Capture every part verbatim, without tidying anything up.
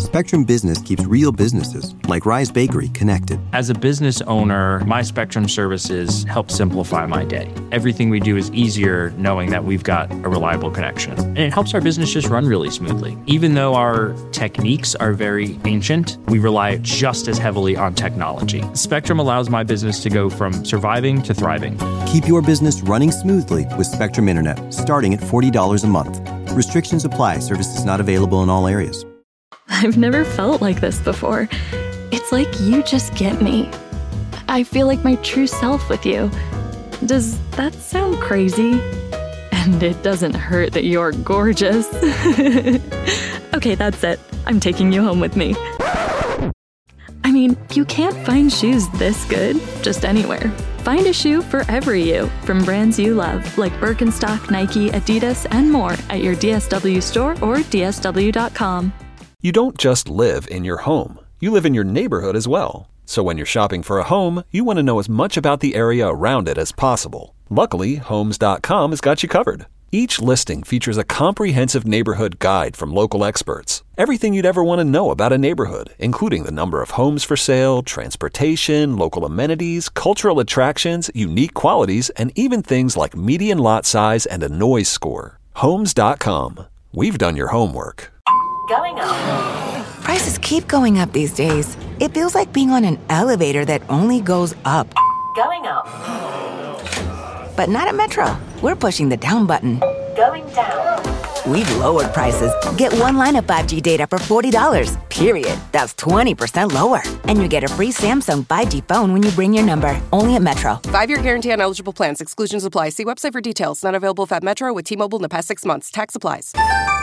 Spectrum Business keeps real businesses, like Rise Bakery, connected. As a business owner, my Spectrum services help simplify my day. Everything we do is easier knowing that we've got a reliable connection. And it helps our business just run really smoothly. Even though our techniques are very ancient, we rely just as heavily on technology. Spectrum allows my business to go from surviving to thriving. Keep your business running smoothly with Spectrum Internet, starting at forty dollars a month. Restrictions apply. Services not available in all areas. I've never felt like this before. It's like you just get me. I feel like my true self with you. Does that sound crazy? And it doesn't hurt that you're gorgeous. Okay, that's it. I'm taking you home with me. I mean, you can't find shoes this good just anywhere. Find a shoe for every you from brands you love, like Birkenstock, Nike, Adidas, and more at your D S W store or D S W dot com. You don't just live in your home. You live in your neighborhood as well. So when you're shopping for a home, you want to know as much about the area around it as possible. Luckily, Homes dot com has got you covered. Each listing features a comprehensive neighborhood guide from local experts. Everything you'd ever want to know about a neighborhood, including the number of homes for sale, transportation, local amenities, cultural attractions, unique qualities, and even things like median lot size and a noise score. Homes dot com. We've done your homework. Going up. Prices keep going up these days. It feels like being on an elevator that only goes up. Going up. But not at Metro. We're pushing the down button. Going down. We've lowered prices. Get one line of five G data for forty dollars, period. That's twenty percent lower. And you get a free Samsung five G phone when you bring your number. Only at Metro. Five-year guarantee on eligible plans. Exclusions apply. See website for details. Not available at Metro with T-Mobile in the past six months. Tax applies.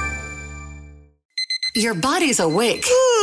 Your body's awake,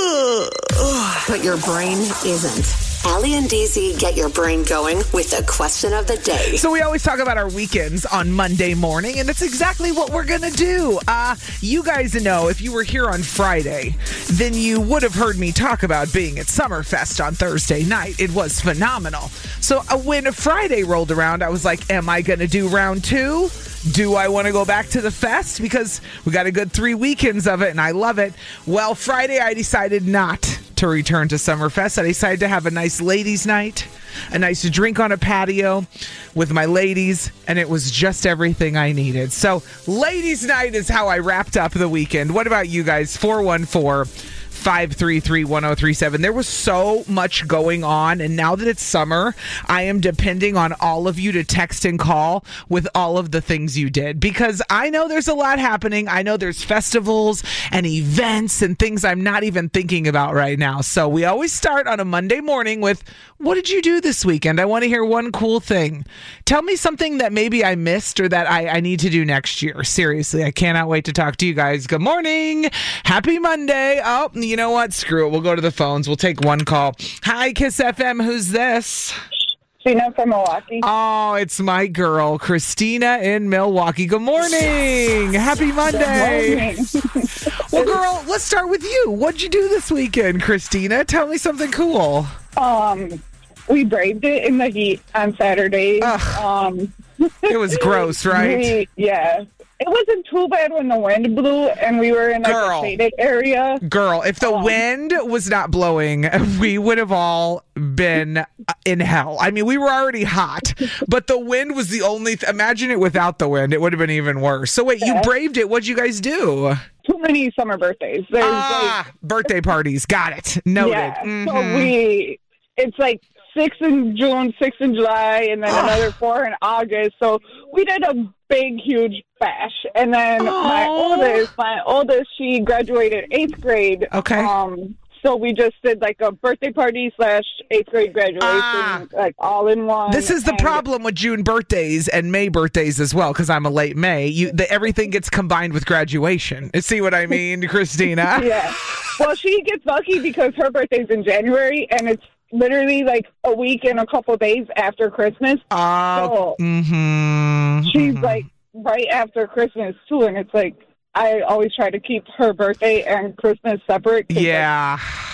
but your brain isn't. Allie and D Z get your brain going with the question of the day. So we always talk about our weekends on Monday morning, and that's exactly what we're going to do. Uh, you guys know, if you were here on Friday, then you would have heard me talk about being at Summerfest on Thursday night. It was phenomenal. So uh, when Friday rolled around, I was like, am I going to do round two? Do I want to go back to the fest? Because we got a good three weekends of it, and I love it. Well, Friday, I decided not to return to Summerfest. I decided to have a nice ladies' night, a nice drink on a patio with my ladies, and it was just everything I needed. So, ladies' night is how I wrapped up the weekend. What about you guys? four one four, five three three, one oh three seven. There was so much going on, and now that it's summer, I am depending on all of you to text and call with all of the things you did, because I know there's a lot happening. I know there's festivals and events and things I'm not even thinking about right now. So we always start on a Monday morning with, what did you do this weekend? I want to hear one cool thing. Tell me something that maybe I missed or that I, I need to do next year. Seriously, I cannot wait to talk to you guys. Good morning. Happy Monday. Oh, you know what? Screw it. We'll go to the phones. We'll take one call. Hi, Kiss F M. Who's this? Christina from Milwaukee. Oh, it's my girl, Christina in Milwaukee. Good morning. Happy Monday. Good morning. Well, girl, let's start with you. What'd you do this weekend, Christina? Tell me something cool. Um, we braved it in the heat on Saturday. Ugh. Um, it was gross, right? We, yeah. It wasn't too bad when the wind blew and we were in like Girl. a shaded area. Girl, if the um, wind was not blowing, we would have all been in hell. I mean, we were already hot, but the wind was the only... Th- Imagine it without the wind. It would have been even worse. So wait, yeah. You braved it. What'd you guys do? Too many summer birthdays. There's ah, like, birthday parties. Got it. Noted. Yeah, mm-hmm. So we... It's like six in June, six in July, and then another four in August. So we did a big, huge bash. And then Aww. my oldest, my oldest, she graduated eighth grade. Okay. Um, so we just did like a birthday party slash eighth grade graduation, ah. like all in one. This is the and problem with June birthdays and May birthdays as well, because I'm a late May. You, the, everything gets combined with graduation. See what I mean, Christina? Yeah. Well, she gets lucky because her birthday's in January, and it's literally like a week and a couple days after Christmas. Uh, so mm-hmm, she's mm-hmm. like right after Christmas too, and it's like I always try to keep her birthday and Christmas separate. Yeah. Like,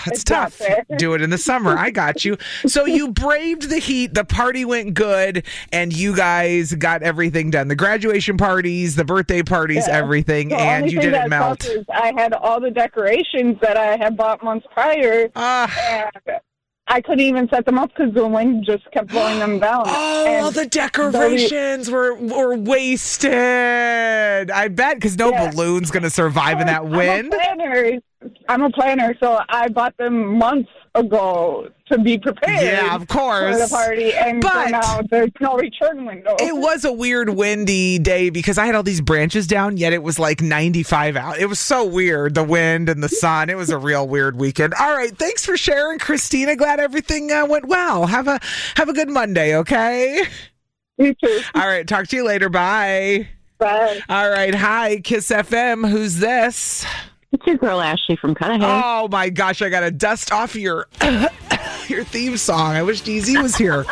It's, It's not tough. fair. Do it in the summer. I got you. So you braved the heat. The party went good, and you guys got everything done. The graduation parties, the birthday parties, Yeah. everything, The and only you thing didn't that melt. sucked is I had all the decorations that I had bought months prior, Ah. and I couldn't even set them up because the wind just kept blowing them down. Oh, And the decorations were were wasted. I bet because no Yeah. balloon's going to survive in that wind. I'm a planner. I'm a planner, so I bought them months ago to be prepared. Yeah, of course. For the party, and But- so now there's no return window. It was a weird windy day because I had all these branches down, yet it was like ninety-five out. It was so weird, the wind and the sun. It was a real weird weekend. All right, thanks for sharing, Christina. Glad everything uh, went well. Have a have a good Monday, okay? You too. All right, talk to you later. Bye. Bye. All right, hi, Kiss F M. Who's this? It's your girl Ashley from Cudahy. Oh my gosh, I gotta dust off your your theme song. I wish D Z was here.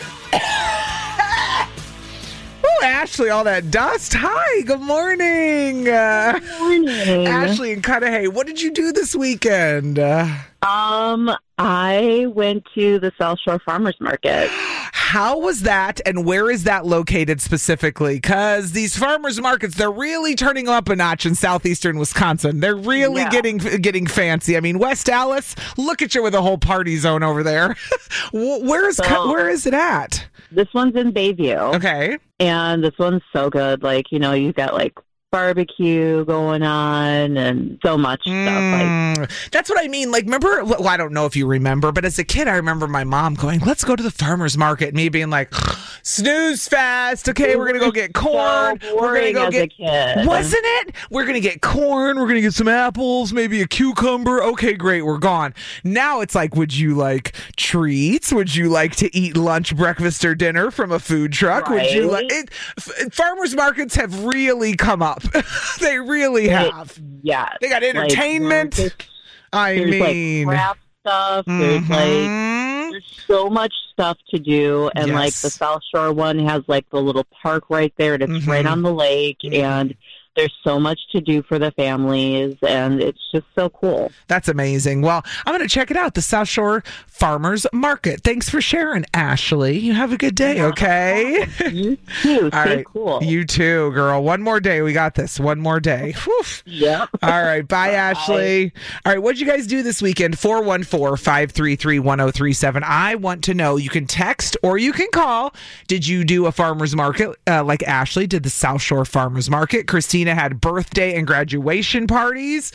Oh, Ashley, all that dust. Hi, good morning. Uh, Good morning. Ashley and Cudahy, what did you do this weekend? Uh, Um, I went to the South Shore Farmers Market. how was that, and where is that located specifically? Because these farmers markets, they're really turning up a notch in southeastern Wisconsin. They're really Yeah. getting getting fancy. I mean, West Allis, look at you with a whole party zone over there. Wh- where is Cu- So- where is it at? This one's in Bayview. Okay. And this one's so good. Like, you know, you got like barbecue going on and so much stuff. Like, Mm, that's what I mean. Like, remember, well, I don't know if you remember, but as a kid, I remember my mom going, let's go to the farmer's market. Me being like, snooze fast. Okay, we're going to go get corn. so we're going to boring go as get, a kid. wasn't it? We're going to get corn. We're going to get some apples, maybe a cucumber. Okay, great. We're gone. Now it's like, would you like treats? Would you like to eat lunch, breakfast, or dinner from a food truck? Would you like Right. it? F- farmers markets have really come up. They really have. yeah. They got Like, entertainment. there's- I There's mean, like craft stuff. There's like mhm. there's so much stuff to do, and like Yes. the South Shore one has like the little park right there, and it's right Mhm. on the lake, and there's so much to do for the families, and it's just so cool. That's amazing. Well, I'm going to check it out, the South Shore Farmers Market. Thanks for sharing, Ashley. You have a good day, okay? You too. All Stay right. cool. You too, girl. One more day. We got this. One more day. Whew. Yep. All right. Bye, Ashley. All right. What'd you guys do this weekend? four one four, five three three, one oh three seven. I want to know. You can text or you can call. Did you do a farmer's market uh, like Ashley did the South Shore Farmer's Market? Christina had birthday and graduation parties.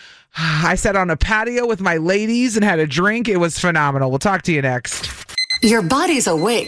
I sat on a patio with my ladies and had a drink. It was phenomenal. We'll talk to you next. Your body's awake,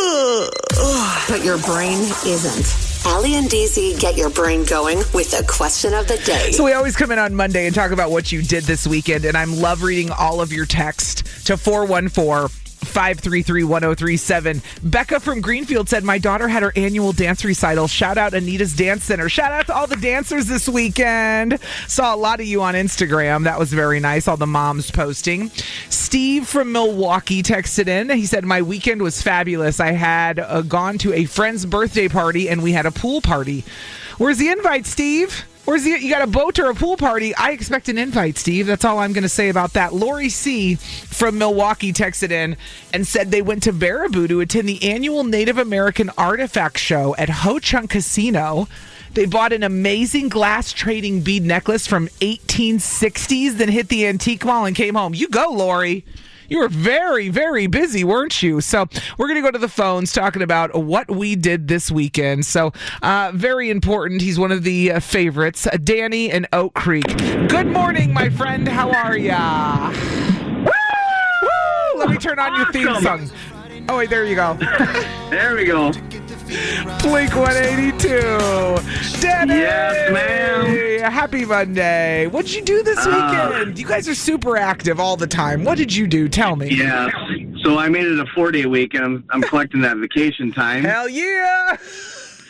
but your brain isn't. Allie and D Z get your brain going with the question of the day. So we always come in on Monday and talk about what you did this weekend, and I'm love reading all of your text to four one four, five three three, one oh three seven. Becca from Greenfield said, my daughter had her annual dance recital. Shout out Anita's Dance Center. Shout out to all the dancers this weekend. Saw a lot of you on Instagram. That was very nice. All the moms posting. Steve from Milwaukee texted in. He said, my weekend was fabulous. I had uh, gone to a friend's birthday party and we had a pool party. Where's the invite, Steve? Where's the, you got a boat or a pool party? I expect an invite, Steve. That's all I'm going to say about that. Lori C. from Milwaukee texted in and said they went to Baraboo to attend the annual Native American Artifact Show at Ho Chunk Casino. They bought an amazing glass trading bead necklace from eighteen sixties, then hit the antique mall and came home. You go, Lori. You were very, very busy, weren't you? So we're going to go to the phones talking about what we did this weekend. So uh, very important. He's one of the uh, favorites, uh, Danny in Oak Creek. Good morning, my friend. How are ya? Woo! Woo! Let me turn on your theme song. Oh, wait, there you go. There we go. Blink one eighty-two. Danny! Yes, ma'am. Happy Monday. What'd you do this Uh, weekend? You guys are super active all the time. What did you do? Tell me. Yeah. So I made it a four-day week, and I'm, I'm collecting that vacation time. Hell yeah!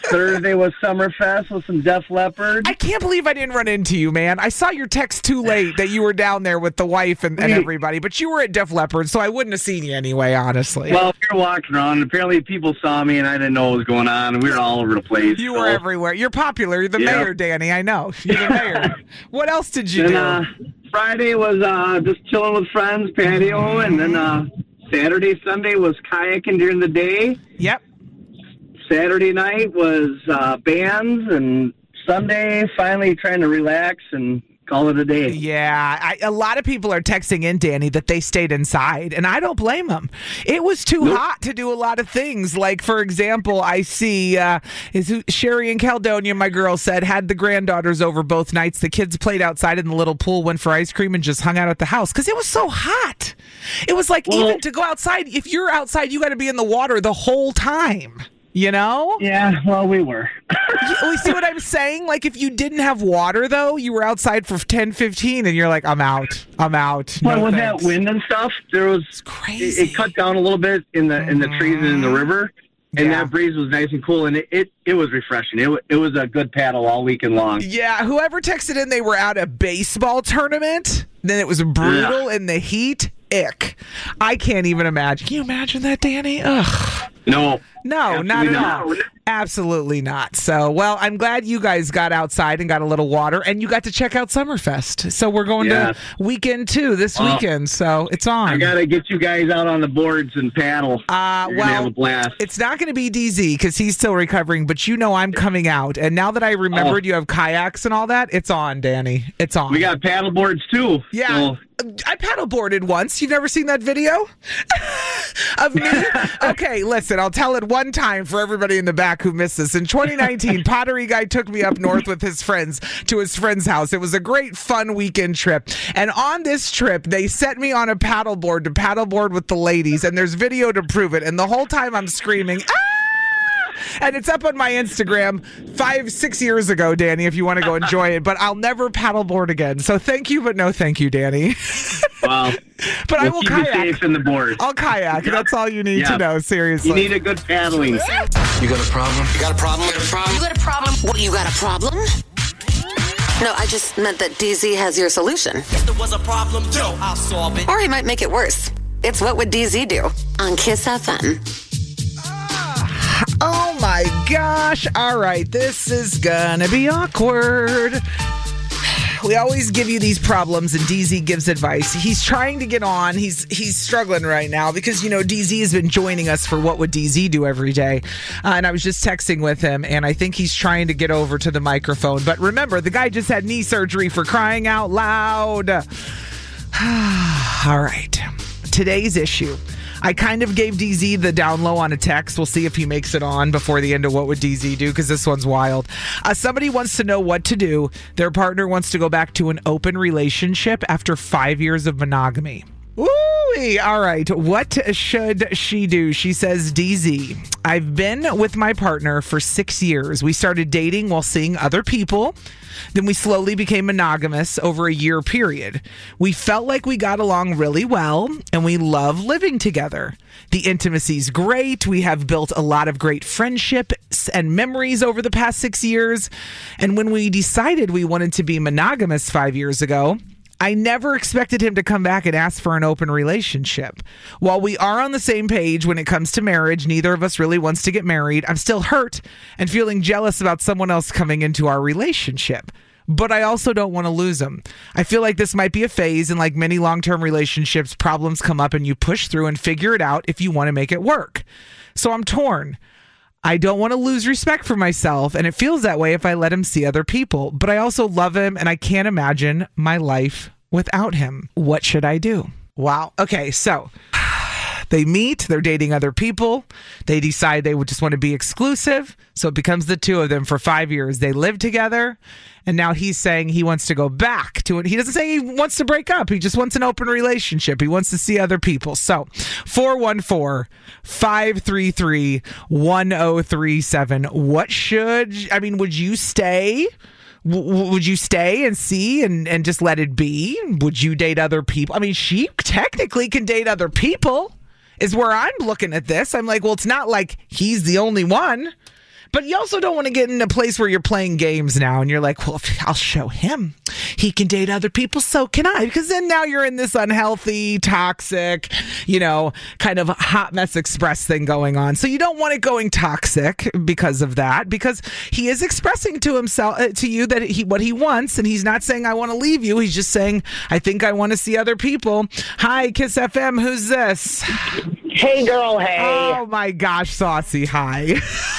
Thursday was Summerfest with some Def Leppard. I can't believe I didn't run into you, man. I saw your text too late that you were down there with the wife and, and everybody, but you were at Def Leppard, so I wouldn't have seen you anyway, honestly. Well, we were walking around, and apparently people saw me, and I didn't know what was going on, and we were all over the place. You so. were everywhere. You're popular. You're the Yeah. mayor, Danny. I know. You're the mayor. What else did you And, do? uh, Friday was uh, just chilling with friends, patio, and then uh, Saturday, Sunday was kayaking during the day. Yep. Saturday night was uh, bands, and Sunday finally trying to relax and call it a day. Yeah, I, a lot of people are texting in, Danny, that they stayed inside, and I don't blame them. It was too Nope. hot to do a lot of things. Like, for example, I see uh, is who- Sherry in Caledonia, my girl, said, had the granddaughters over both nights. The kids played outside in the little pool, went for ice cream, and just hung out at the house because it was so hot. It was like, Well- even to go outside, if you're outside, you got to be in the water the whole time. You know? Yeah, well, we were. You, you see what I'm saying? Like, if you didn't have water, though, you were outside for ten, fifteen, and you're like, I'm out. I'm out. Well, No with thanks. that wind and stuff, there was It's crazy. It, it cut down a little bit in the in the trees and in the river, and Yeah. that breeze was nice and cool, and it it, it was refreshing. It wa- it was a good paddle all weekend long. Yeah, whoever texted in they were at a baseball tournament, then it was brutal in the heat. Ick. I can't even imagine. Can you imagine that, Danny? Ugh. No, No, not at Absolutely all. Absolutely not. So, well, I'm glad you guys got outside and got a little water, and you got to check out Summerfest. So we're going Yes. to weekend two this Well, weekend. So it's on. I gotta get you guys out on the boards and paddle. Uh, You're well, gonna have a blast. It's not going to be D Z because he's still recovering, but you know I'm coming out. And now that I remembered Oh. you have kayaks and all that, it's on, Danny. It's on. We got paddle boards too. Yeah. So, I paddleboarded once. You've never seen that video of me? Okay, listen, I'll tell it one time for everybody in the back who missed this. In twenty nineteen, Pottery Guy took me up north with his friends to his friend's house. It was a great, fun weekend trip. And on this trip, they set me on a paddleboard to paddleboard with the ladies, and there's video to prove it. And the whole time I'm screaming, ah! And it's up on my Instagram five, six years ago, Danny, if you want to go enjoy it. But I'll never paddleboard again. So thank you, but no thank you, Danny. well, But I we'll will keep kayak. you safe in the board. I'll kayak. That's all you need to Yeah. know, seriously. You need a good paddling. You got a problem? You got a problem? You got a problem? You got a problem? What, you got a problem? No, I just meant that D Z has your solution. If there was a problem, yo, I'll solve it. Or he might make it worse. It's What Would D Z Do? On Kiss F M. Oh my gosh. All right. This is gonna be awkward. We always give you these problems and D Z gives advice. He's trying to get on. He's he's struggling right now because, you know, D Z has been joining us for What Would D Z Do every day. Uh, and I was just texting with him, and I think he's trying to get over to the microphone. But remember, the guy just had knee surgery, for crying out loud. All right. Today's issue. I kind of gave D Z the down low on a text. We'll see if he makes it on before the end of What Would D Z Do, because this one's wild. Uh, somebody wants to know what to do. Their partner wants to go back to an open relationship after five years of monogamy. Woo-wee. All right. What should she do? She says, D Z, I've been with my partner for six years. We started dating while seeing other people. Then we slowly became monogamous over a year period. We felt like we got along really well, and we love living together. The intimacy's great. We have built a lot of great friendships and memories over the past six years. And when we decided we wanted to be monogamous five years ago, I never expected him to come back and ask for an open relationship. While we are on the same page when it comes to marriage, neither of us really wants to get married. I'm still hurt and feeling jealous about someone else coming into our relationship. But I also don't want to lose him. I feel like this might be a phase, and like many long-term relationships, problems come up and you push through and figure it out if you want to make it work. So I'm torn. I don't want to lose respect for myself, and it feels that way if I let him see other people. But I also love him, and I can't imagine my life without him. What should I do? Wow. Okay, so they meet, they're dating other people. They decide they would just want to be exclusive. So it becomes the two of them for five years. They live together. And now he's saying he wants to go back to it. He doesn't say he wants to break up. He just wants an open relationship. He wants to see other people. So four one four, five three three, one oh three seven. What should, I mean, would you stay? W- would you stay and see and, and just let it be? Would you date other people? I mean, she technically can date other people, is where I'm looking at this. I'm like, well, it's not like he's the only one. But you also don't want to get in a place where you're playing games now and you're like, well, if I'll show him he can date other people, so can I. Because then now you're in this unhealthy, toxic, you know, kind of hot mess express thing going on. So you don't want it going toxic because of that, because he is expressing to himself, uh, to you that he what he wants, and he's not saying I want to leave you. He's just saying, I think I want to see other people. Hi, Kiss F M. Who's this? Hey, girl. Hey. Oh my gosh, Saucy. Hi.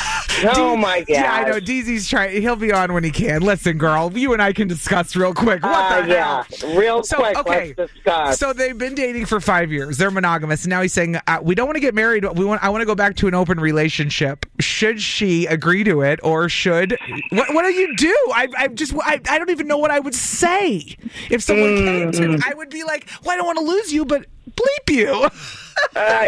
Oh my god! Yeah, I know. D Z's trying. He'll be on when he can. Listen, girl, you and I can discuss real quick. What uh, the yeah, hell? real so, quick. Okay. Let's discuss. So they've been dating for five years. They're monogamous, and now he's saying uh, we don't want to get married. We want. I want to go back to an open relationship. Should she agree to it, or should? What? What do you do? I. I just. I. I don't even know what I would say if someone mm. came to me. I would be like, well, I don't want to lose you, but bleep you. Uh,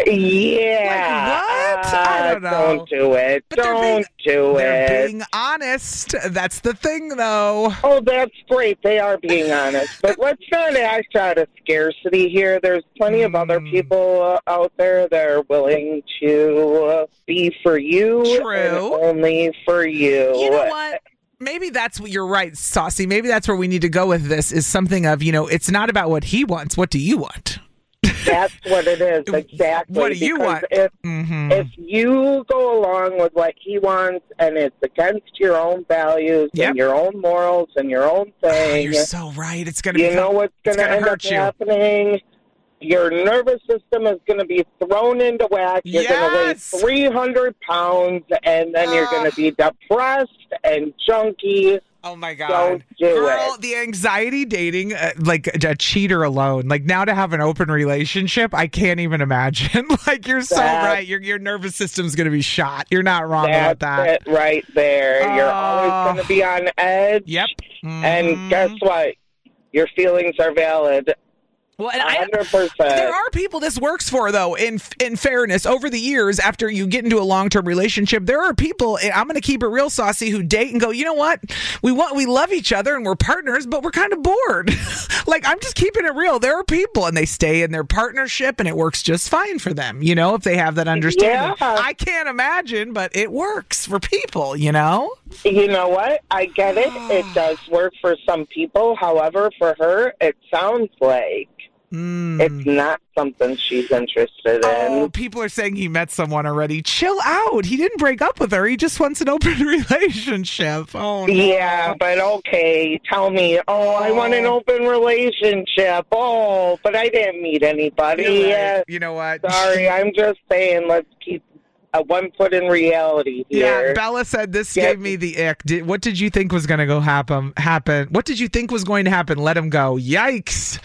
yeah. Like, what? Uh, I don't know. Don't do it. But don't being, do they're it. They're being honest. That's the thing, though. Oh, that's great. They are being honest. But let's not act out of scarcity here. There's plenty mm. of other people uh, out there that are willing to uh, be for you. True. And only for you. You know what? Maybe that's what you're right, Saucy. Maybe that's where we need to go with this, is something of, you know, it's not about what he wants. What do you want? That's what it is, exactly. What do you want? If, mm-hmm. if you go along with what he wants and it's against your own values yep. and your own morals and your own thing, oh, you're so right. It's going to you become, know what's going to end up you. happening? Your nervous system is going to be thrown into whack. You're yes! going to weigh three hundred pounds, and then uh, you're going to be depressed and junky. Oh, my God. Don't do Girl, it. the anxiety dating, uh, like a cheater alone. Like, now to have an open relationship, I can't even imagine. Like, you're so that's, right. Your your nervous system's going to be shot. You're not wrong that's about that. It right there. Uh, you're always going to be on edge. Yep. Mm-hmm. And guess what? Your feelings are valid. Well, and one hundred percent. I, there are people this works for, though, in in fairness. Over the years, after you get into a long-term relationship, there are people, and I'm going to keep it real, Saucy, who date and go, you know what? We want, we love each other and we're partners, but we're kind of bored. Like, I'm just keeping it real. There are people, and they stay in their partnership, and it works just fine for them, you know, if they have that understanding. Yeah. I can't imagine, but it works for people, you know? You know what? I get it. It does work for some people. However, for her, it sounds like Mm. it's not something she's interested in. Oh, people are saying he met someone already. Chill out. He didn't break up with her. He just wants an open relationship. Oh, no. Yeah, but okay. Tell me, oh, I want an open relationship. Oh, but I didn't meet anybody You're yet. right. You know what? Sorry, I'm just saying, let's keep a one foot in reality here. Yeah, Bella said this yeah. gave me the ick. Did, what did you think was going to go happen? Happen? What did you think was going to happen? Let him go. Yikes!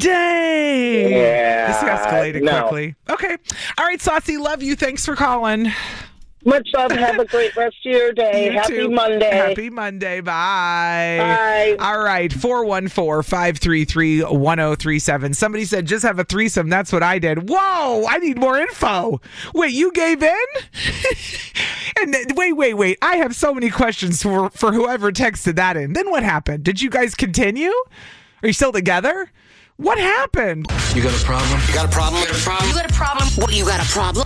Dang! Yeah, this escalated no. quickly. Okay. All right, Saucy. Love you. Thanks for calling. Much love. Have a great rest of your day. You Happy too. Monday. Happy Monday. Bye. Bye. All right. four one four, five three three, one oh three seven. Somebody said, just have a threesome. That's what I did. Whoa. I need more info. Wait, you gave in? and then, wait, wait, wait. I have so many questions for, for whoever texted that in. Then what happened? Did you guys continue? Are you still together? What happened? You got a problem? You got a problem? You got a problem? You got a problem? What, you got a problem?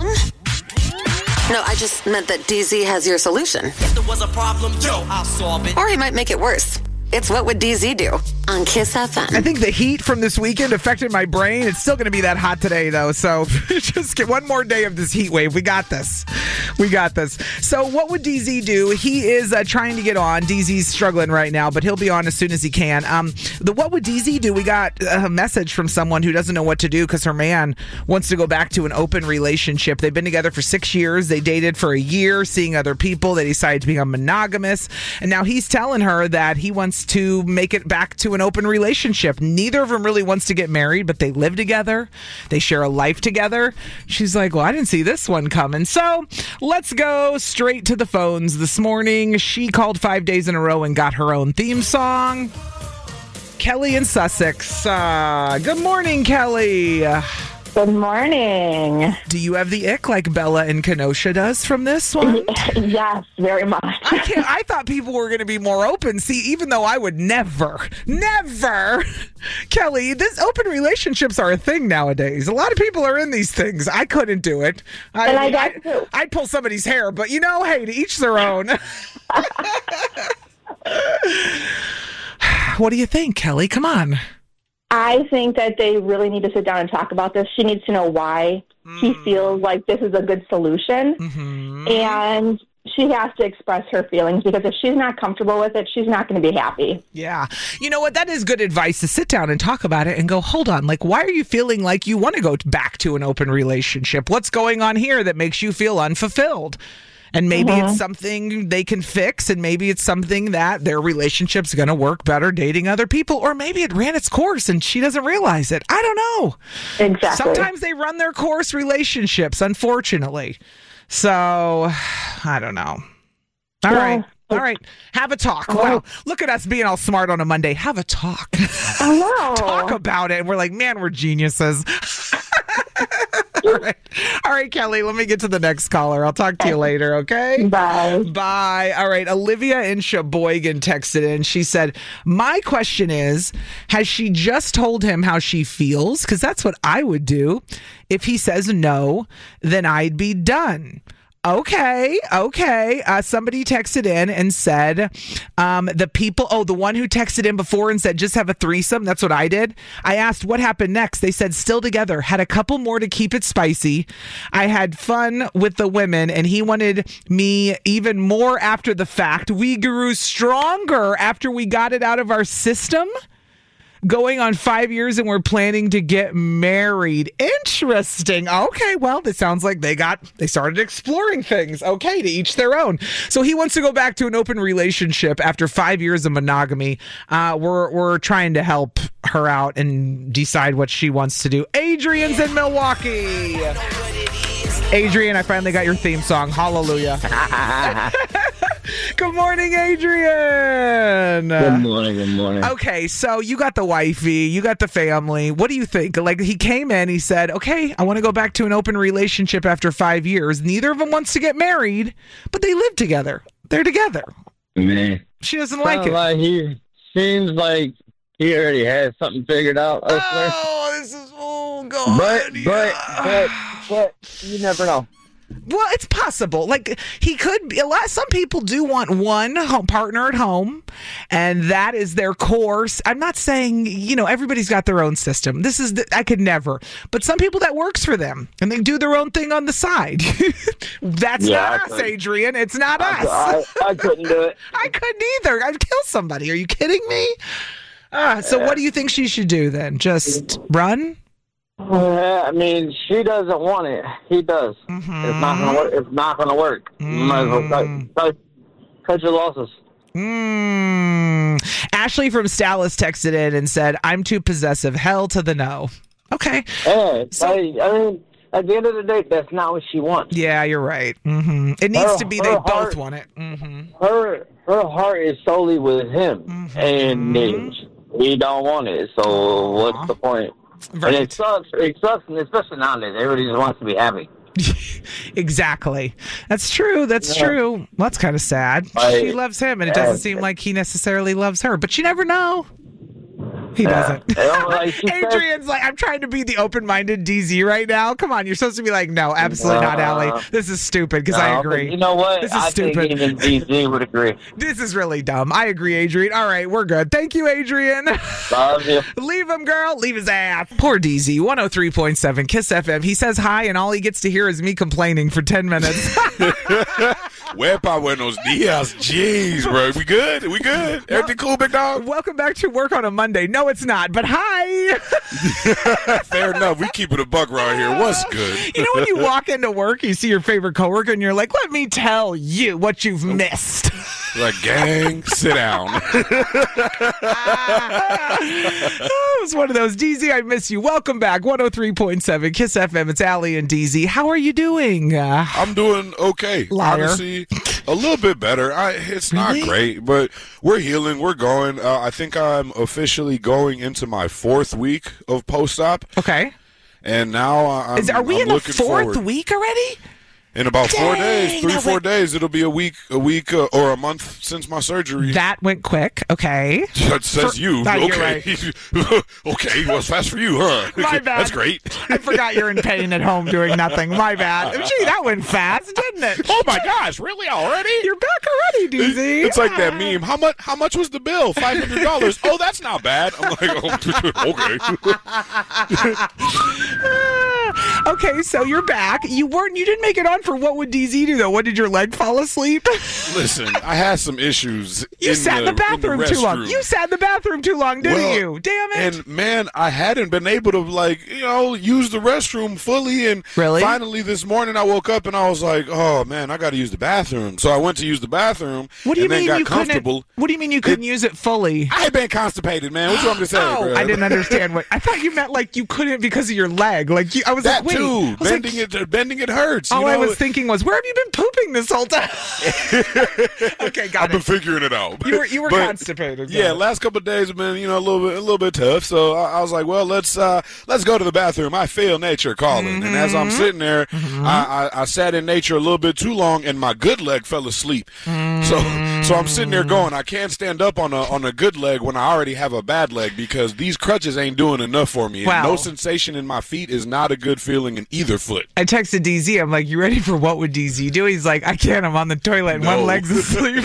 No, I just meant that D Z has your solution. If there was a problem, yo, I'll solve it. Or he might make it worse. It's What Would D Z Do on Kiss F M. I think the heat from this weekend affected my brain. It's still going to be that hot today, though. So just get one more day of this heat wave. We got this. We got this. So what would D Z do? He is uh, trying to get on. D Z's struggling right now, but he'll be on as soon as he can. Um, the What Would D Z Do? We got a message from someone who doesn't know what to do because her man wants to go back to an open relationship. They've been together for six years. They dated for a year, seeing other people. They decided to become monogamous. And now he's telling her that he wants to make it back to an open relationship. Neither of them really wants to get married, but they live together. They share a life together. She's like, well, I didn't see this one coming. So let's go straight to the phones this morning. She called five days in a row and got her own theme song. Kelly in Sussex. Uh, good morning, Kelly. Good morning. Do you have the ick like Bella and Kenosha does from this one? Yes, very much. I can't. I thought people were going to be more open. See, even though I would never, never, Kelly, this open relationships are a thing nowadays. A lot of people are in these things. I couldn't do it. I, And I got I, to. I'd pull somebody's hair, but you know, hey, to each their own. What do you think, Kelly? Come on. I think that they really need to sit down and talk about this. She needs to know why Mm. she feels like this is a good solution. Mm-hmm. And she has to express her feelings, because if she's not comfortable with it, she's not going to be happy. Yeah. You know what? That is good advice, to sit down and talk about it and go, hold on, like, why are you feeling like you want to go back to an open relationship? What's going on here that makes you feel unfulfilled? And maybe Mhm. it's something they can fix, and maybe it's something that their relationship's going to work better dating other people, or maybe it ran its course and she doesn't realize it. I don't know. Exactly. Sometimes they run their course, relationships, unfortunately. So, I don't know. All Yeah. right. All right. Have a talk. Wow. Look at us being all smart on a Monday. Have a talk. I know. Talk about it. And we're like, man, we're geniuses. All right. All right, Kelly, let me get to the next caller. I'll talk to you later, okay? Bye. Bye. All right. Olivia in Sheboygan texted in. She said, my question is, has she just told him how she feels? Because that's what I would do. If he says no, then I'd be done. Okay, okay. Uh, somebody texted in and said, um, the people, oh, the one who texted in before and said, just have a threesome. That's what I did. I asked what happened next. They said, still together. Had a couple more to keep it spicy. I had fun with the women, and he wanted me even more after the fact. We grew stronger after we got it out of our system. Going on five years and we're planning to get married. Interesting. Okay, well, it sounds like they got, they started exploring things. Okay, to each their own. So he wants to go back to an open relationship after five years of monogamy. Uh, we're, we're trying to help her out and decide what she wants to do. Adrian's in Milwaukee. Adrian, I finally got your theme song. Hallelujah. Good morning, Adrian. Good morning, good morning. Okay, so you got the wifey, you got the family. What do you think? Like, he came in, he said, okay, I want to go back to an open relationship after five years. Neither of them wants to get married, but they live together. They're together. Man. She doesn't like it. Like he seems like he already has something figured out. Oh, this is, oh, God. But, but, but, but, you never know. Well, it's possible. Like, he could be a lot. Some people do want one home partner at home, and that is their course. I'm not saying, you know, everybody's got their own system. This is, the, I could never. But some people, that works for them, and they do their own thing on the side. That's Yeah, not I us, couldn't. Adrian. It's not I- us. I- I couldn't do it. I couldn't either. I'd kill somebody. Are you kidding me? Ah, so what do you think she should do then? Just run? Uh, I mean, she doesn't want it. He does. Mm-hmm. It's not gonna work. It's not gonna work. You might as well cut, cut, cut your losses. Mm. Ashley from Dallas texted in and said, I'm too possessive. Hell to the no. Okay. Hey, I, I mean, at the end of the day, that's not what she wants. Yeah, you're right. Mm-hmm. It needs Her- to be her they heart- both want it. Mm-hmm. Her her heart is solely with him, Mm-hmm. and he don't want it. So what's the point? Right. And it sucks. It sucks, and especially nowadays, everybody just wants to be happy. Exactly. That's true. That's Yeah. true. Well, that's kind of sad. Right. She loves him, and it doesn't seem like he necessarily loves her. But you never know. He Yeah. doesn't. You know, like she said- Adrian's like, I'm trying to be the open-minded D Z right now. Come on, you're supposed to be like, no, absolutely not, Uh, Allie. This is stupid because I No, agree. You know what? This is I stupid. think even D Z would agree. This is really dumb. I agree, Adrian. All right, we're good. Thank you, Adrian. Love you. Leave him, girl. Leave his ass. Poor D Z, one oh three point seven Kiss F M. He says hi, and all he gets to hear is me complaining for ten minutes. Wepa buenos dias. Jeez, bro. We good? We good? Everything cool, big dog? Welcome back to work on a Monday. No, it's not, but hi. Fair enough. We keep it a buck right here. What's good? You know when you walk into work, you see your favorite coworker, and you're like, let me tell you what you've missed. Like, gang, sit down. Oh, it's one of those. D Z, I miss you. Welcome back. one oh three point seven Kiss F M. It's Allie and D Z. How are you doing? Uh, I'm doing okay. Liar. Honestly, a little bit better. I, it's Really? not great, but we're healing. We're going. Uh, I think I'm officially going into my fourth week of post-op. Okay. and now I'm, Is, are we I'm in the looking fourth forward. week already? In about four Dang, days, three, that four went- days, it'll be a week, a week uh, or a month since my surgery. That went quick. Okay. That says For- you. No, you're Okay. okay. Well, it's fast for you, huh? My bad. That's great. I forgot you're in pain at home doing nothing. My bad. Gee, that went fast, didn't it? Oh my gosh! Really already? You're back already, D Z. It's like that meme. How much? How much was the bill? Five hundred dollars. Oh, that's not bad. I'm like, oh, okay. Okay, so you're back. You weren't. You didn't make it on for What Would D Z Do though? What, did your leg fall asleep? Listen, I had some issues. You in sat in the, bathroom the too long. restroom. You sat in the bathroom too long, didn't Well, you? Damn it! And man, I hadn't been able to like you know use the restroom fully. And really, finally this morning I woke up and I was like, oh man, I got to use the bathroom. So I went to use the bathroom. What do you and mean then you got comfortable. couldn't? What do you mean you couldn't It- use it fully? I had been constipated, man. What you want me to say? Oh, bro? I didn't understand what I thought you meant. Like you couldn't because of your leg. Like you, I was that like, wait. too. I was like, Bending it, bending it hurts. all you know? I was thinking was, where have you been pooping this whole time? Okay, got I've it. been figuring it out. You were you were But, constipated. Yeah, got it. last couple of days have been, you know, a little bit, a little bit tough. So I, I was like, well, let's uh, let's go to the bathroom. I feel nature calling, Mm-hmm. and as I'm sitting there, I, I, I sat in nature a little bit too long, and my good leg fell asleep. Mm-hmm. So so I'm sitting there going, I can't stand up on a on a good leg when I already have a bad leg because these crutches ain't doing enough for me. And Wow. no sensation in my feet is not a good feeling in either foot. I texted D Z. I'm like, you ready for What Would D Z Do? He's like, I can't. I'm on the toilet and No. one leg's asleep.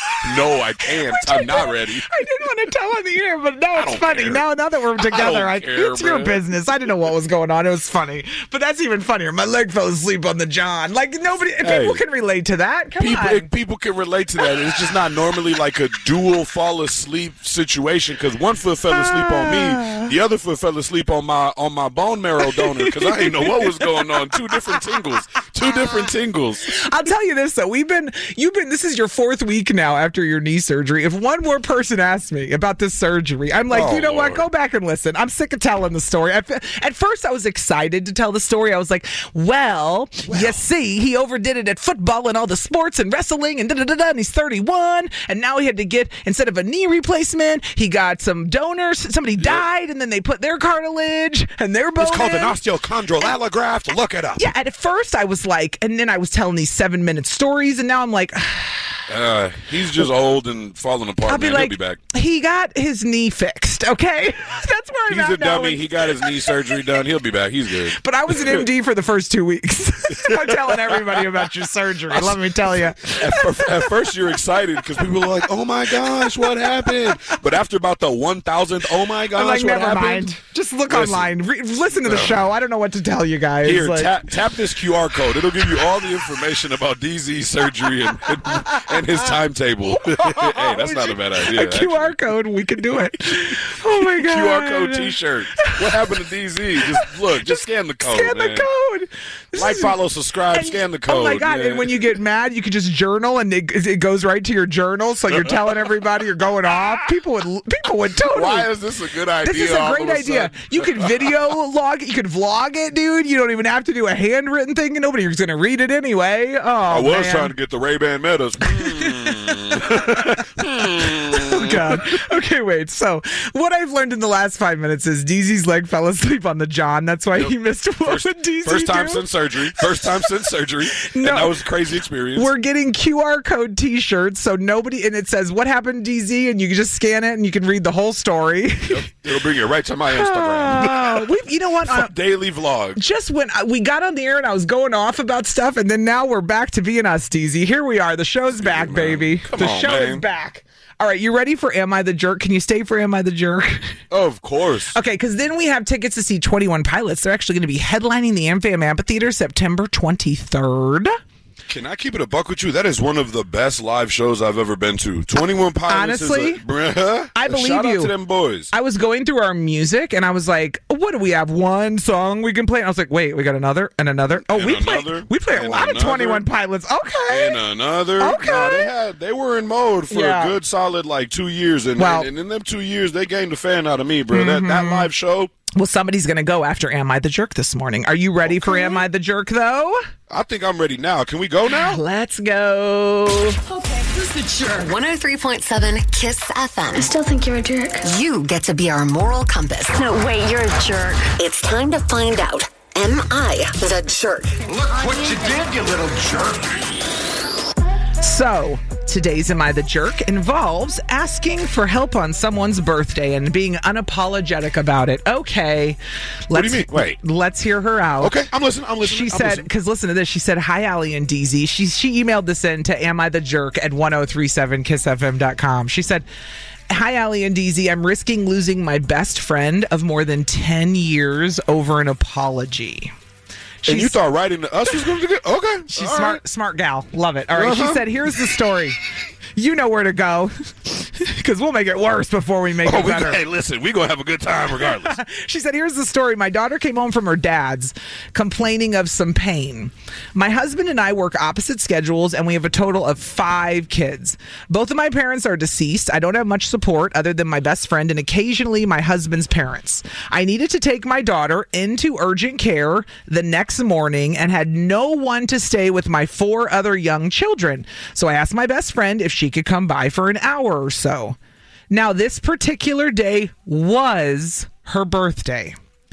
No, I can't. I'm not ready. I didn't want to tell on the air, but now it's don't funny. care. Now, now that we're together, I I don't care, it's your man. business. I didn't know what was going on. It was funny, but that's even funnier. My leg fell asleep on the John. Like nobody, Hey. people can relate to that. Come People, on. it- people can relate to that. It's just not normally like a dual fall asleep situation because one foot fell asleep on me, the other foot fell asleep on my on my bone marrow donor because I didn't know what was going on. Two different tingles. Two different tingles. I'll tell you this though, we've been, you've been, this is your fourth week now after your knee surgery. If one more person asks me about this surgery, I'm like, Oh, you know what? Lord. Go back and listen. I'm sick of telling the story. At, at first, I was excited to tell the story. I was like, well, you see, he overdid it at football and all the sports and wrestling and da da da da. And he's thirty-one, and now he had to get, instead of a knee replacement, he got some donors. Somebody died, and then they put their cartilage and their bone. It's called in. an osteochondral allograft. Look it up. Yeah, at first I was like, and then I was telling these seven minute stories, and now I'm like, Uh, he's just old and falling apart, I'll be man. like, He'll be back. he got his knee fixed, okay? That's where I'm He's at a now. dummy. He got his knee surgery done. He'll be back. He's good. But I was an M D for the first two weeks. I'm telling everybody about your surgery. Let me tell you. At, fir- at first, you're excited because people are like, "Oh my gosh, what happened?" But after about the one thousandth, "Oh my gosh, I'm like, what never happened?" mind. Just look Listen. online. Re- listen to the Uh, show. I don't know what to tell you guys. Here, Like- tap, tap this Q R code. It'll give you all the information about D Z's surgery and, and, and his timetable. Hey, that's not a bad idea. a Q R code, we could do it. Oh my god. Q R code T-shirt. What happened to D Z? Just look. Just scan the code. Scan man. the code. This Like, is- follow, subscribe, and- scan the code. Oh my god! man. And when you get mad, you can just journal, and it, it goes right to your journal. So you're telling everybody you're going off. People would people would totally. Why is this a good idea? This is a all great of a idea. sudden? You can video log it. You can vlog it, dude. You don't even have to do a handwritten thing, and nobody's going to read it anyway. Oh, I was man. trying to get the Ray-Ban Metas. Oh god. Okay, wait. So what I've learned in the last five minutes is D Z's leg fell asleep on the John. That's why he missed what would D Z First time do? since surgery. First time since surgery. No. And that was a crazy experience. We're getting Q R code T-shirts, so nobody, and it says what happened, D Z, and you can just scan it and you can read the whole story. Yep. It'll bring you right to my Instagram. Oh, we, you know what? Uh, Daily vlog. just when I, we got on the air and I was going off about stuff, and then now we're back to being us, D Z. Here we are. The show's back, baby. Come the on, show is man. back. All right, you ready for Am I the Jerk? Can you stay for Am I the Jerk? Of course. Okay, because then we have tickets to see twenty-one Pilots. They're actually going to be headlining the AmFam Amphitheater September twenty-third. Can I keep it a buck with you? That is one of the best live shows I've ever been to. twenty-one Pilots Honestly, is a, bruh, I believe shout you. out to them boys. I was going through our music and I was like, what do we have? One song we can play? And I was like, wait, we got another and another. Oh, And we play another, we play a and lot another, of twenty-one Pilots. Okay. And another. Okay. No, they had they were in mode for Yeah. a good solid like two years. And, Well- and, and in them two years they gained a fan out of me, bro. That that live show. Well, somebody's going to go after Am I the Jerk this morning. Are you ready for Am I the Jerk, though? I think I'm ready now. Can we go now? Let's go. Okay. Who's the jerk? one oh three point seven KISS F M. I still think you're a jerk. You get to be our moral compass. No, wait, you're a jerk. It's time to find out. Am I the jerk? Look what you did, you little jerk. So, today's Am I the Jerk involves asking for help on someone's birthday and being unapologetic about it. Okay. Let's, What do you mean? Wait. Let's hear her out. Okay, I'm listening. I'm listening. She I'm said, listening. because listen to this. She said, hi, Allie and D Z. She, she emailed this in to am I the jerk at ten thirty-seven kiss f m dot com. She said, hi, Allie and D Z. I'm risking losing my best friend of more than ten years over an apology. And She's- you thought writing to us was going to be good? Okay. She's All smart, right. smart gal. Love it. All right. Uh-huh. She said, here's the story. You know where to go because we'll make it worse before we make Oh, it we, better. hey, listen, we're going to have a good time regardless. She said, here's the story. My daughter came home from her dad's complaining of some pain. My husband and I work opposite schedules, and we have a total of five kids. Both of my parents are deceased. I don't have much support other than my best friend and occasionally my husband's parents. I needed to take my daughter into urgent care the next morning and had no one to stay with my four other young children. So I asked my best friend if she could come by for an hour or so. Now, this particular day was her birthday,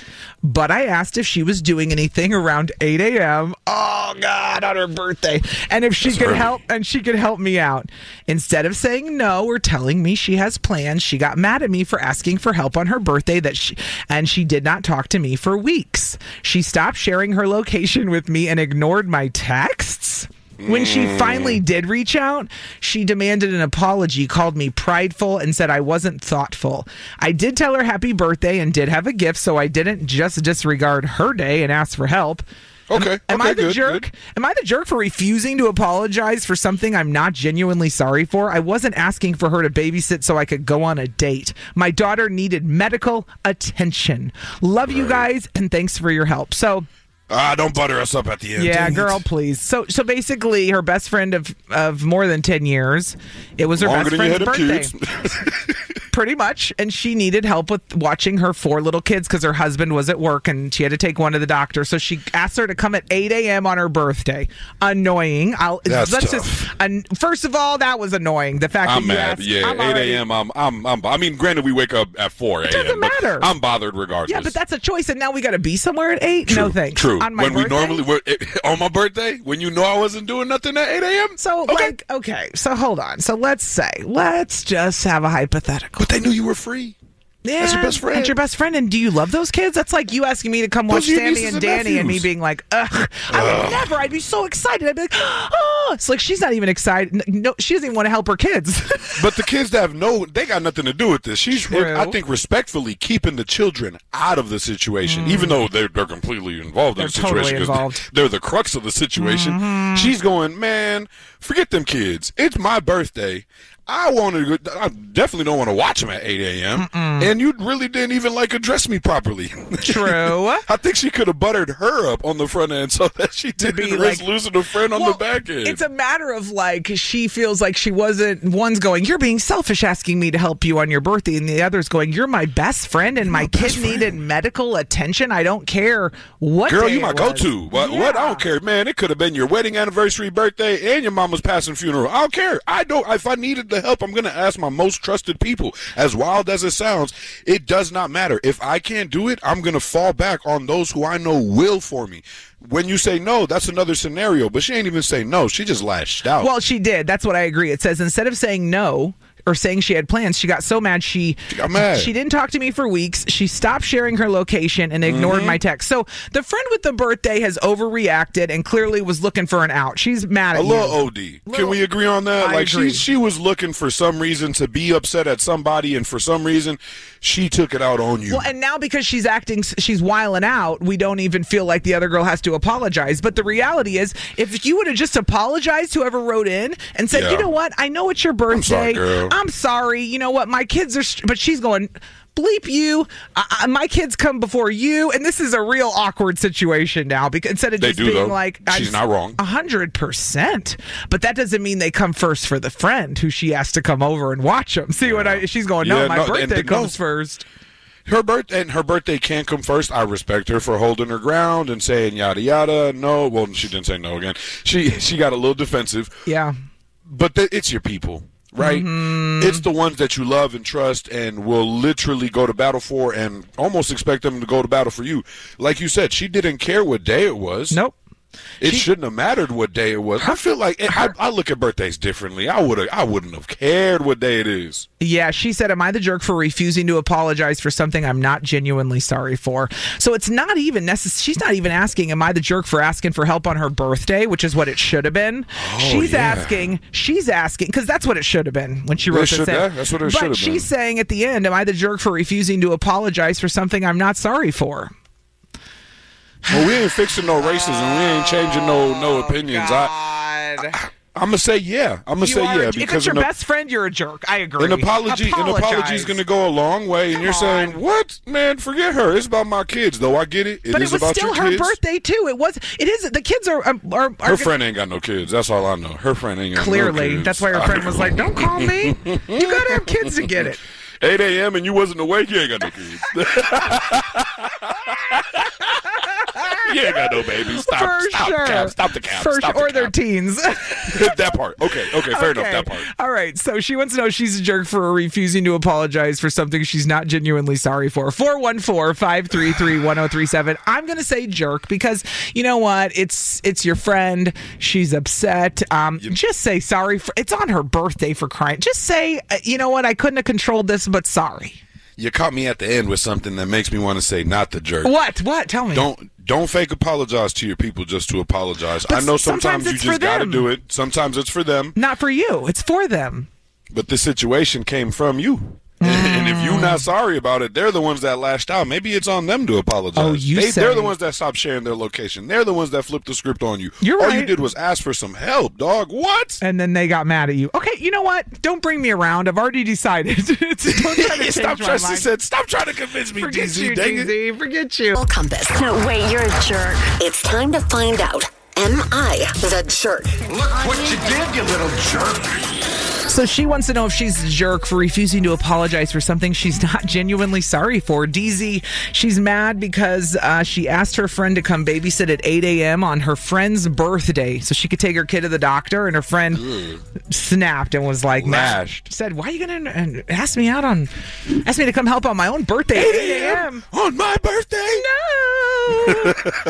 but I asked if she was doing anything around eight a.m. Oh God, on her birthday, and if she That's could early. help, and she could help me out. Instead of saying no or telling me she has plans, she got mad at me for asking for help on her birthday. That she and she did not talk to me for weeks. She stopped sharing her location with me and ignored my texts. When she finally did reach out, she demanded an apology, called me prideful, and said I wasn't thoughtful. I did tell her happy birthday and did have a gift, so I didn't just disregard her day and ask for help. Okay. Am, am okay, I the good, jerk? good. Am I the jerk for refusing to apologize for something I'm not genuinely sorry for? I wasn't asking for her to babysit so I could go on a date. My daughter needed medical attention. Love you guys, and thanks for your help. So... Ah, don't butter us up at the end. Yeah, Dang it. girl, please. So, so basically, her best friend of of more than ten years. It was her Longer best than you friend's had birthday, them kids. pretty much. And she needed help with watching her four little kids because her husband was at work and she had to take one to the doctor. So she asked her to come at eight a.m. on her birthday. Annoying. I'll, That's let's tough. just. And first of all, that was annoying. The fact I'm that you mad. asked, Yeah, I'm eight already- a.m. I'm, I'm, I'm, I mean, granted, we wake up at four a.m. doesn't but matter. I'm bothered regardless. Yeah, but that's a choice, and now we got to be somewhere at eight. True, No thanks. True. On my when birthday? we normally were on my birthday, when you know I wasn't doing nothing at eight a.m. So, like, okay, so hold on. So let's say, let's just have a hypothetical. But they knew you were free. Yeah, That's your best friend. That's your best friend. And do you love those kids? That's like you asking me to come watch Those are your Sammy nieces and and Danny and me nephews. being like, ugh. I would never. I'd be so excited. I'd be like, oh. It's like she's not even excited. No, she doesn't even want to help her kids. But the kids that have no, they got nothing to do with this. She's, True. I think, respectfully keeping the children out of the situation, even though they're, they're completely involved They're in the situation totally involved. they're the crux of the situation. Mhm. She's going, man, forget them kids. It's my birthday. I want to. I definitely don't want to watch them at eight a.m. And you really didn't even like address me properly. True. I think she could have buttered her up on the front end so that she didn't be risk like- losing a friend on Well, the back end. It's a matter of like she feels like she wasn't. One's going, "You're being selfish, asking me to help you on your birthday," and the other's going, "You're my best friend, and my kid needed medical attention. I don't care what." Girl, day you my it was." go-to. What, what? I don't care, man. It could have been your wedding anniversary, birthday, and your mama's passing funeral. I don't care. I don't. If I needed the help, I'm gonna ask my most trusted people. As wild as it sounds, it does not matter. If I can't do it, I'm gonna fall back on those who I know will for me. When you say no, that's another scenario. But she ain't even say no. She just lashed out. Well, she did. That's what I agree. It says instead of saying no or saying she had plans, she got so mad she She got mad. she didn't talk to me for weeks. She stopped sharing her location and ignored Mhm. my text. So the friend with the birthday has overreacted and clearly was looking for an out. She's mad at A you. little O D. Can we agree on that? I like agree. she she was looking for some reason to be upset at somebody, and for some reason she took it out on you. Well, and now because she's acting, she's wiling out, we don't even feel like the other girl has to apologize. But the reality is, if you would have just apologized to whoever wrote in and said, Yeah. you know what, I know it's your birthday. sorry, girl. I'm sorry. You know what, my kids are, st-, but she's going, bleep you. I, I, my kids come before you. And this is a real awkward situation now because instead of They just do, being though. like, She's not wrong. A hundred percent. But that doesn't mean they come first for the friend who she asked to come over and watch them. See what I, she's going, no, Yeah, my no, and birthday the- no. comes first. Her birthday and her birthday can come first. I respect her for holding her ground and saying yada yada. No, well, she didn't say no again. She she got a little defensive. Yeah. but th- it's your people, right? Mm-hmm. It's the ones that you love and trust and will literally go to battle for and almost expect them to go to battle for you. Like you said, she didn't care what day it was. Nope. It She- shouldn't have mattered what day it was. I feel like I, I look at birthdays differently. I would I wouldn't have cared what day it is. Yeah, she said, am I the jerk for refusing to apologize for something I'm not genuinely sorry for? So it's not even necessary. She's not even asking, am I the jerk for asking for help on her birthday, which is what it should have been. Oh, she's yeah. asking, she's asking, because that's what it should have been when she It wrote should- this in. yeah, that's what it but should have she's been. saying at the end, am I the jerk for refusing to apologize for something I'm not sorry for? Well, we ain't fixing no racism. We ain't changing no no opinions. I, I I'm gonna say yeah. I'm gonna You say are- yeah if because it's your an, best friend, you're a jerk. I agree. an apology an apology is gonna go a long way. And you're saying what, man? Forget her. It's about my kids, though. I get it. It but is it was about still your her kids. birthday too. It was. It is. The kids are. are, are Her friend ain't got no kids. That's all I know. Her friend ain't got Clearly, no kids. that's why her friend was like, "Don't call me. You gotta have kids to get it." eight a.m. and you wasn't awake. You ain't got no kids. You ain't got no babies. Stop. For stop, sure. Cap. Stop the cap. For Stop sure. Or the they're cap. teens. That part. Okay. Okay. Fair enough. Okay. That part. All right. So she wants to know if she's a jerk for refusing to apologize for something she's not genuinely sorry for. four one four, five three three, one oh three seven. I'm going to say jerk because you know what? It's it's your friend. She's upset. Um, Just say sorry. For, it's on her birthday, for crying. Just say, uh, you know what? I couldn't have controlled this, but sorry. You caught me at the end with something that makes me want to say not the jerk. What? What? Tell me. Don't don't fake apologize to your people just to apologize. But I know sometimes sometimes, you it's for just got to them. do it. Sometimes it's for them. Not for you. It's for them. But the situation came from you. And if you're not sorry about it, they're the ones that lashed out. Maybe it's on them to apologize. Oh, you they, say- They're the ones that stopped sharing their location. They're the ones that flipped the script on you. You're All you right. did was ask for some help, dog. What? And then they got mad at you. Okay, you know what? Don't bring me around. I've already decided. Don't try to change Stop my trying, she mind. said, stop trying to convince me, Forget D Z. you, Dang it. D Z. Forget you. Compass. No, wait, you're a jerk. It's time to find out. Am I the jerk? Look what you did, you little jerk. So she wants to know if she's a jerk for refusing to apologize for something she's not genuinely sorry for. D Z, she's mad because uh, she asked her friend to come babysit at eight a.m. on her friend's birthday so she could take her kid to the doctor, and her friend Ugh. snapped and was like, mad. Lashed. Said, why are you going to ask me out on, ask me to come help on my own birthday at eight a.m.? On my birthday? No.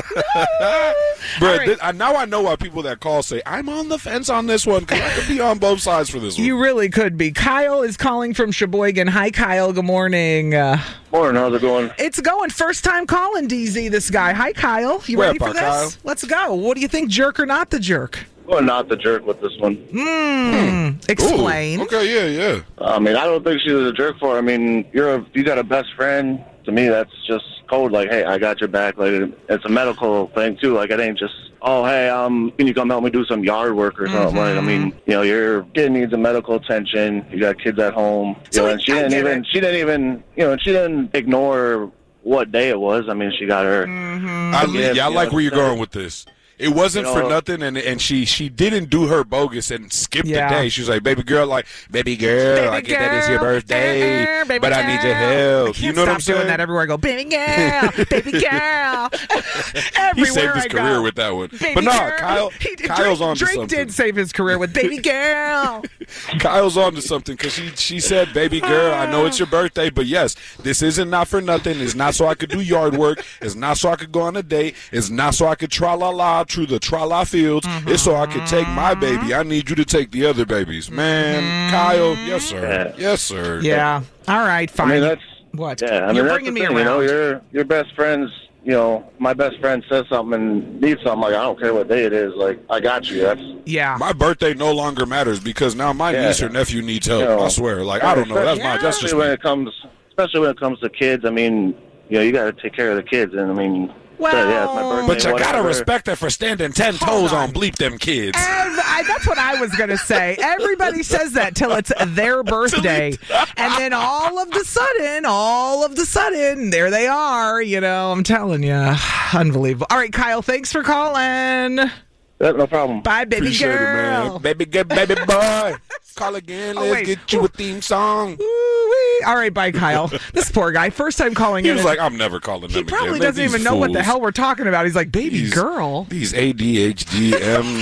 Bro, All right. thi- I, now I know why people that call say, I'm on the fence on this one because I could be on both sides for this one. You really could be. Kyle is calling from Sheboygan. Hi, Kyle. Good morning. Uh, Morning, how's it going? It's going. First time calling D Z, this guy. Hi, Kyle. You Where ready for up, this? Kyle? Let's go. What do you think, jerk or not the jerk? Well, not the jerk with this one. Hmm. Explain. Okay, yeah, yeah. I mean, I don't think she was a jerk for it. I mean, you're a, you got a best friend. To me, that's just code. Like, hey, I got your back. Like, it's a medical thing too. Like, it ain't just, oh, hey, um, can you come help me do some yard work or something? Like, I mean, you know, your kid needs a medical attention. You got kids at home. You know, and she I didn't get even, it. she didn't even, you know, and she didn't ignore what day it was. I mean, she got her. I, gift, yeah, I you like know, where you're so- going with this. It wasn't You for know- nothing, and and she she didn't do her bogus and skip Yeah. the day. She was like, "Baby girl, like baby girl, Baby I get that it's your girl, birthday, uh, baby but I need your girl. help." I can't You know what I'm stop doing saying? that everywhere I go. Baby girl, baby girl. Everywhere He saved his I go. career with that one. Baby But no, girl. Kyle, He did- Kyle's Drake, on to Drake something. did save his career with baby girl. Kyle's on to something because she she said, "Baby girl, I know it's your birthday, but yes, this isn't not for nothing. It's not so I could do yard work. It's not so I could go on a date. It's not so I could tra la la through the tra la fields. It's so I could take my baby. I need you to take the other babies, man." Kyle, yes sir, yes sir. Yeah. All right. Fine. I mean, that's what? Yeah, I mean, You're that's bringing the me thing, around. You know, your your best friends. You know, my best friend says something and needs something. Like, I don't care what day it is. Like, I got you. That's yeah. My birthday no longer matters because now my Yeah. niece or nephew needs help. You know, I swear. Like I don't know. That's my. That's just especially when me. it comes, especially when it comes to kids. I mean, you know, you got to take care of the kids, and I mean, Well, so, yeah, it's my birthday. But you gotta whatever. respect her for standing ten toes on bleep them kids. Ev- I, that's what I was going to say. Everybody says that till it's their birthday. And then all of the sudden, all of the sudden, there they are. You know, I'm telling you. Unbelievable. All right, Kyle, thanks for calling. Yeah, no problem. Bye, baby Appreciate it, girl. man. Baby, get baby boy. Call again. Oh, Let's wait. get you a theme song. Ooh-wee. All right, bye, Kyle. This poor guy, first time calling He in. was and like, I'm never calling he them probably again. Let doesn't these even know what the fools- hell we're talking about. He's like, baby These- girl. These A D H D, M,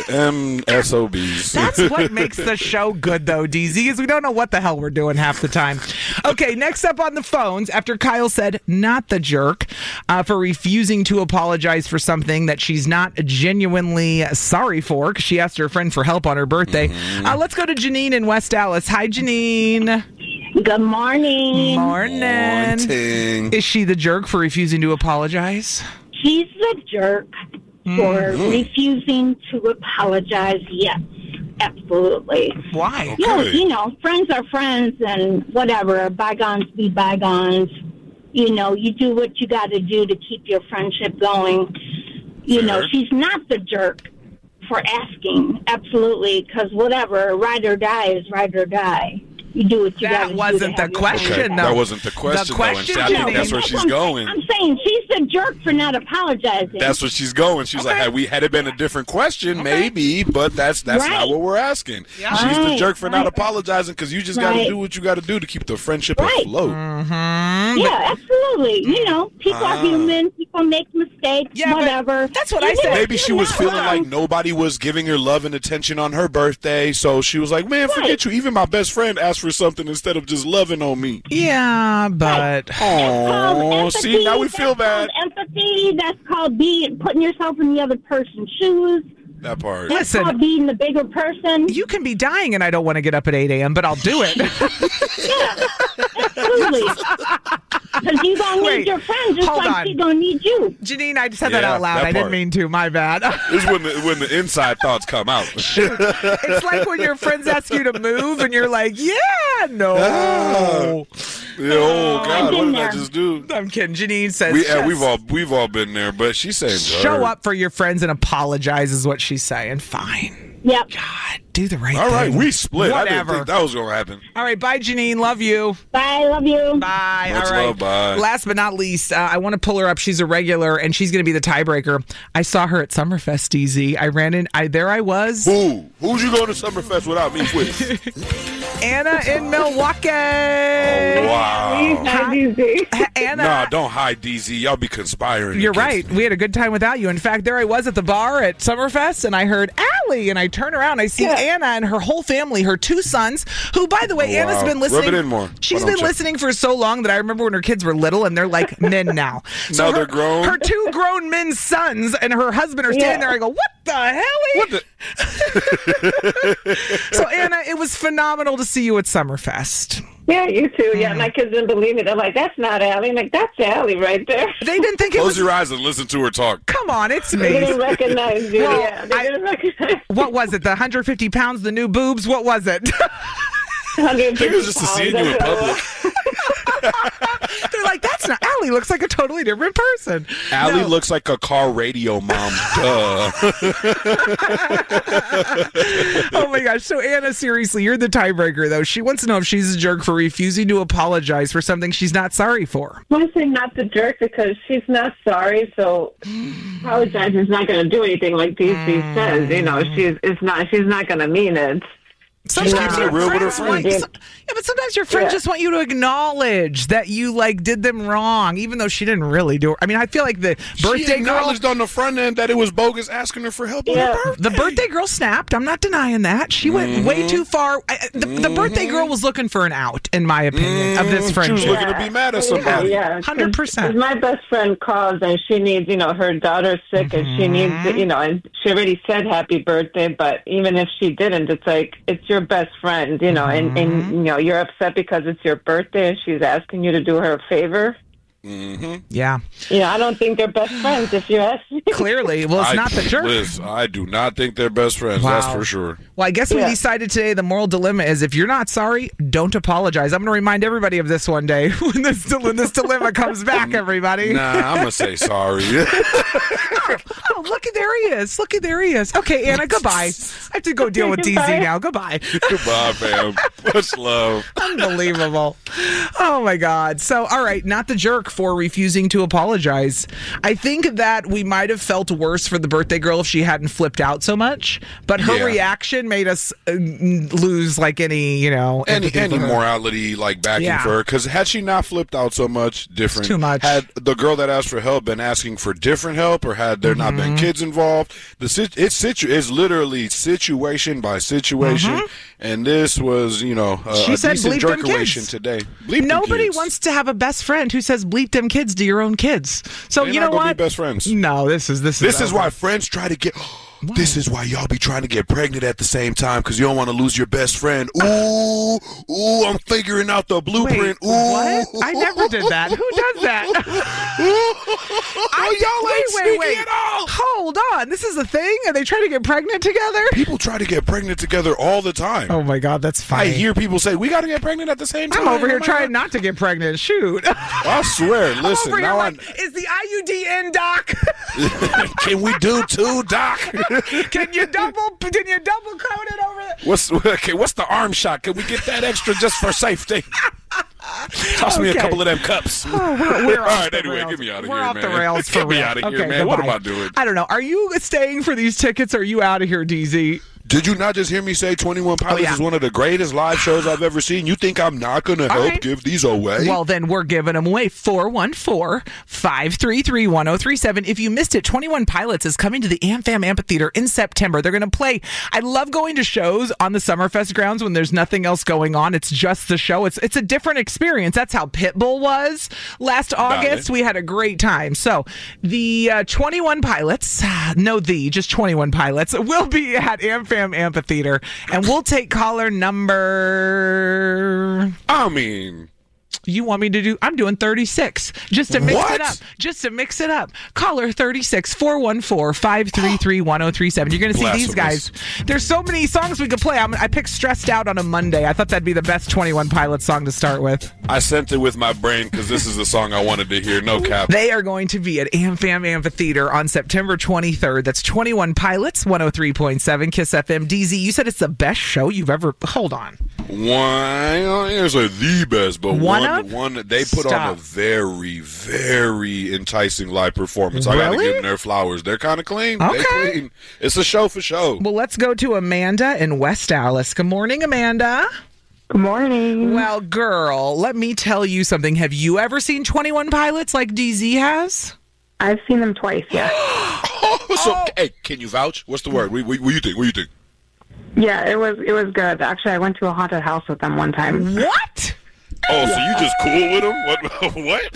M S O Bs. That's what makes the show good, though, D Z, is we don't know what the hell we're doing half the time. Okay, next up on the phones, after Kyle said not the jerk uh, for refusing to apologize for something that she's not genuinely sorry for because she asked her friend for help on her birthday. Mm-hmm. Uh, let's go to Janine in West Dallas. Hi, Janine. Good morning. Morning. Morning. Is she the jerk for refusing to apologize? She's the jerk for mm-hmm. refusing to apologize. Yes, absolutely. Why? Okay. You know, you know, friends are friends and whatever. Bygones be bygones. You know, you do what you got to do to keep your friendship going. You sure. know, she's not the jerk for asking. Absolutely, because whatever, ride or die is ride or die. You do what you got to do. That wasn't the question, okay. though. That wasn't the question, the question though. And I think that's where that's she's I'm going. Saying. I'm saying she's the jerk for not apologizing. That's what she's going. She's okay. like, had we had it been a different question, okay. maybe, but that's that's right. not what we're asking. Yeah. She's right. the jerk for right. not apologizing because you just right. got to do what you got to do to keep the friendship right. afloat. Mm-hmm. Yeah, absolutely. You know, people ah. are human. People make mistakes. Yeah, whatever. That's what I said. Maybe she was feeling like nobody was giving her love and attention on her birthday, so she was like, man, forget right. you. Even my best friend asked for something instead of just loving on me. Yeah, but oh, see, now we feel bad. That's called empathy. That's called being putting yourself in the other person's shoes. That part. That's Listen, called being the bigger person. You can be dying, and I don't want to get up at eight a.m., but I'll do it. Yeah, absolutely. Because you're going to need your friend just like on. she's going to need you. Janine, I just said yeah, that out loud. That I didn't mean to. My bad. It's when the, when the inside thoughts come out. It's like when your friends ask you to move, and you're like, yeah, no. Ah. Yeah, oh, God, what did there. I just do? I'm kidding. Janine says we, uh, we've all we've all been there, but she's saying show her. up for your friends and apologize is what she's saying. Fine. Yep. God, do the right all thing. All right, we split. Whatever. I didn't think that was going to happen. All right, bye, Janine. Love you. Bye, love you. Bye. Much all right. love, bye. Last but not least, uh, I want to pull her up. She's a regular, and she's going to be the tiebreaker. I saw her at Summerfest, D Z. I ran in. I There I was. Who? Who'd you go to Summerfest without me with? Anna in Milwaukee. Oh, wow. Hi, D Z. Anna. Nah, don't hide D Z. Y'all be conspiring. You're right. Me. We had a good time without you. In fact, there I was at the bar at Summerfest, and I heard Allie, and I turn around, I see yeah. Anna and her whole family, her two sons, who, by the way, oh, Anna's wow. been listening. Rub it in more. She's been check. listening for so long that I remember when her kids were little, and they're like men now. So now her, they're grown? Her two grown men's sons and her husband are standing yeah. there. I go, what the hell? What the? So, Anna, it was phenomenal to see you at Summerfest. Yeah, you too. Yeah, mm-hmm. my kids didn't believe it. They're like, that's not Allie. I'm like, that's Allie right there. They didn't think it Close was... your eyes and listen to her talk. Come on, it's me. They didn't recognize you. Well, yeah, they I... didn't recognize What was it, the one hundred fifty pounds, the new boobs? What was it? I think it was just to see you in public. They're like, that's not... Allie looks like a totally different person. Allie no. looks like a car radio mom. Duh. Oh, my gosh. So, Anna, seriously, you're the tiebreaker, though. She wants to know if she's a jerk for refusing to apologize for something she's not sorry for. I'm saying not the jerk because she's not sorry, so apologize is not going to do anything like D C mm. says. You know, she's, it's not, she's not going to mean it. Sometimes your real with her friends, friends. want, yeah, but sometimes your friends yeah. just want you to acknowledge that you like did them wrong, even though she didn't really do it. I mean, I feel like the birthday she acknowledged girl on the front end that it was bogus asking her for help yeah. on her birthday. The birthday girl snapped. I'm not denying that. She went mm-hmm. way too far. I, the, mm-hmm. the birthday girl was looking for an out, in my opinion, mm-hmm. of this friendship. She was looking to be mad at somebody. Yeah, yeah. one hundred percent. My best friend calls and she needs, you know, her daughter's sick mm-hmm. and she needs, you know, and she already said happy birthday, but even if she didn't, it's like, it's your best friend. You know, and, and you know, you're upset because it's your birthday and she's asking you to do her a favor. Mm-hmm. Yeah. You know, I don't think they're best friends if you ask me. Clearly. Well, it's I, not the jerk. Liz, I do not think they're best friends. Wow. That's for sure. Well, I guess yeah. we decided today the moral dilemma is if you're not sorry, don't apologize. I'm going to remind everybody of this one day when this, when this dilemma comes back, everybody. Nah, I'm going to say sorry. Oh, look, there he is. Look, there he is. Okay, Anna, goodbye. I have to go deal with D Z now. Goodbye. Goodbye, fam. Much love. Unbelievable. Oh, my God. So, all right, not the jerk for refusing to apologize. I think that we might have felt worse for the birthday girl if she hadn't flipped out so much, but her Yeah. reaction made us uh, lose like any, you know, any empathy any for her. morality like backing Yeah. for her, because had she not flipped out so much, different. It's too much. Had the girl that asked for help been asking for different help, or had there not been Mhm. kids involved, the sit- it's situ- it's literally situation by situation, Mhm. and this was you know uh, She a said, decent "Bleep them jerkawation kids." today. Bleep them Nobody kids. wants to have a best friend who says bleep them kids to your own kids. So They're you not know gonna what? be best friends. No, this is this is This is over. why friends try to get. This is why y'all be trying to get pregnant at the same time, because you don't want to lose your best friend. Ooh, ooh, I'm figuring out the blueprint. Wait, ooh, what? I never did that. Who does that? I, y'all ain't wait, wait, sneaky wait. at all. Hold on. This is a thing? Are they trying to get pregnant together? People try to get pregnant together all the time. Oh my God, that's I funny. hear people say we got to get pregnant at the same time. I'm over here Oh my trying not to get pregnant. Shoot. I swear. Listen, I'm over here now like, is the I U D in, Doc? I can we do two, Doc? Can you double? Can you double code it over there? What's okay? What's the arm shot? Can we get that extra just for safety? Toss me a Okay. couple of them cups. Oh, we're, we're All off right, the anyway, rails. get me out of We're here, off man. the rails for Get me real. out of here, Okay, man. What am goodbye. I doing? I don't know. Are you staying for these tickets or are you out of here, D Z? Did you not just hear me say twenty-one Pilots Oh, yeah. is one of the greatest live shows I've ever seen? You think I'm not going to All help right. give these away? Well, then we're giving them away. four one four, five three three, one oh three seven. If you missed it, twenty-one Pilots is coming to the AmFam Amphitheater in September. They're going to play. I love going to shows on the Summerfest grounds when there's nothing else going on. It's just the show. It's it's a different experience. That's how Pitbull was last August. We had a great time. So the uh, twenty-one Pilots, no the, just twenty-one Pilots, will be at AmFam Amphitheater. And we'll take caller number... I mean... You want me to do? I'm doing thirty-six just to mix What? it up. Just to mix it up. Caller thirty-six, four one four, five three three, one oh three seven. You're going to see these guys. There's so many songs we could play. I'm, I picked Stressed Out on a Monday. I thought that'd be the best twenty-one Pilots song to start with. I sent it with my brain because this is the song I wanted to hear. No cap. They are going to be at AmFam Amphitheater on September twenty-third. That's twenty-one Pilots, one oh three point seven Kiss F M. D Z, you said it's the best show you've ever... Hold on. One, here's like the best, but One one, of? one they put on a Stop. very, very enticing live performance. I gotta Really? give them their flowers. They're kind of clean. Okay. They clean. It's a show for show. Well, let's go to Amanda in West Dallas. Good morning, Amanda. Good morning. Well, girl, let me tell you something. Have you ever seen twenty-one Pilots like D Z has? I've seen them twice, yeah. Oh, so hey, can you vouch? What's the word? What, what, what you think? What you think? Yeah, it was it was good. Actually, I went to a haunted house with them one time. What? Oh, so you just cool with them? What? What?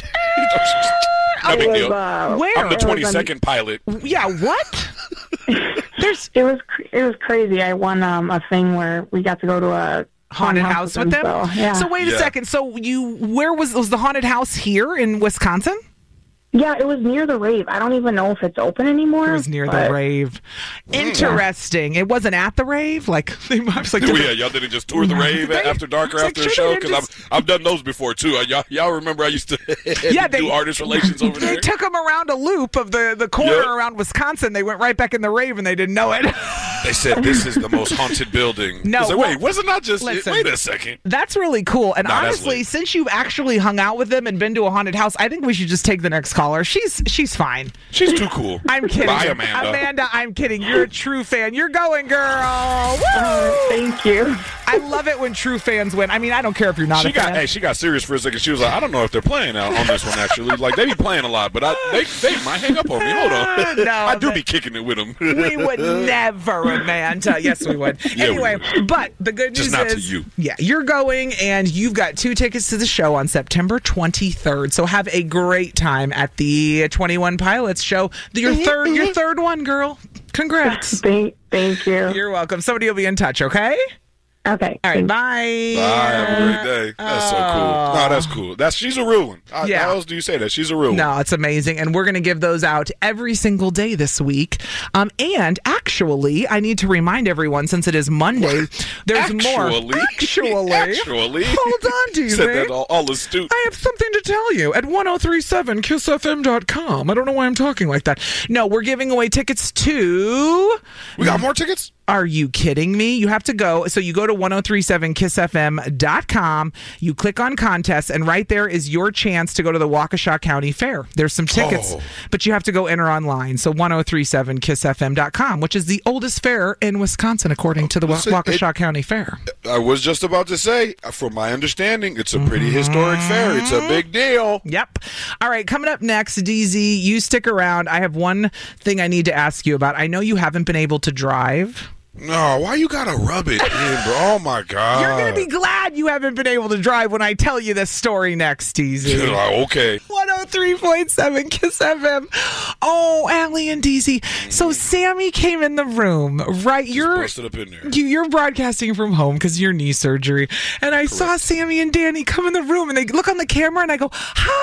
No big It was, deal. uh, Where? I'm the it was twenty-second pilot. Yeah, what? There's It was cr- it was crazy. I won um, a thing where we got to go to a haunted house with them. So, yeah. So wait a Yeah. second. So you, where was was the haunted house here in Wisconsin? Yeah, it was near the rave. I don't even know if it's open anymore. It was near but- the rave. Interesting. It wasn't at the rave. Like they was like. Oh, yeah, y'all didn't just tour the rave They- after dark or it's like, after a sure show? they Because didn't I've, I've done those before, too. Uh, y'all, y'all remember I used to Yeah, do they- artist relations over They there? took them around a loop of the, the corner Yep. around Wisconsin. They went right back in the rave and they didn't know it. They said, this is the most haunted building. No, I said, well, wait, was it not just... listen. wait a second. That's really cool. And Nah, that's honestly, lit. since you've actually hung out with them and been to a haunted house, I think we should just take the next caller. She's she's fine. She's too cool. I'm kidding. Bye, Amanda. Amanda, I'm kidding. You're a true fan. You're going, girl. Woo! Thank you. I love it when true fans win. I mean, I don't care if you're not She a got, fan. hey, she got serious for a second. She was like, I don't know if they're playing out on this one, actually. Like, they be playing a lot, but I, they, they might hang up on me. Hold on. No, I do but- be kicking it with them. We would never, Amanda. Yes, we would. Yeah, we anyway, would. but the good news Just not to is, you. yeah, you're going, and you've got two tickets to the show on September twenty-third. So have a great time at the twenty-one Pilots show. Your third, your third one, girl. Congrats. Thank, thank you. You're welcome. Somebody will be in touch. Okay. Okay. All right. Bye. Bye. Have a great day. That's so cool. No, that's cool. That's She's a real one. I, Yeah. How else do you say that? She's a real one. No, it's amazing. And we're going to give those out every single day this week. Um, and actually, I need to remind everyone, since it is Monday, there's more. Actually? Actually. Actually. Hold on, D Z. Said that all, all astute. I have something to tell you at ten thirty-seven kiss f m dot com. I don't know why I'm talking like that. No, we're giving away tickets to... We got more tickets? Are you kidding me? You have to go. So you go to ten thirty-seven kiss f m dot com. You click on contests, and right there is your chance to go to the Waukesha County Fair. There's some tickets, Oh. but you have to go enter online. So ten thirty-seven kiss f m dot com, which is the oldest fair in Wisconsin, according to the Wa- Listen, Waukesha it- County Fair. I was just about to say, from my understanding, it's a pretty historic fair. It's a big deal. Yep. All right, coming up next, D Z, you stick around. I have one thing I need to ask you about. I know you haven't been able to drive. No, why you gotta rub it in, bro? Oh my god! You're gonna be glad you haven't been able to drive when I tell you this story next, D Z. Okay. one oh three point seven Kiss F M. Oh, Allie and D Z. So Sammy came in the room, right? Just you're busted up in there. You, you're broadcasting from home because your knee surgery, and I saw Sammy and Danny come in the room, and they look on the camera, and I go,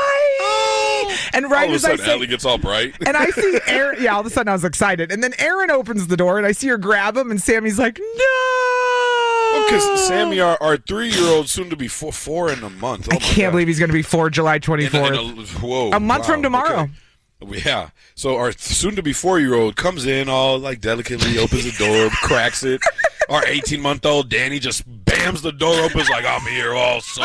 "Hi!" And right all of a as I sudden, say, Allie gets all bright. and I see Aaron. Yeah, all of a sudden I was excited, and then Aaron opens the door, and I see her grab him, and Sammy's like, "No!" Because Sammy, our, our three-year-old, soon to be four, four in a month. Oh I can't believe he's going to be four July twenty-fourth. In a- in a- whoa, A month wow, from tomorrow. okay. Yeah. So our soon-to-be four-year-old comes in all like delicately, opens the door, cracks it. Our eighteen-month-old Danny just bams the door open, is like, I'm here also.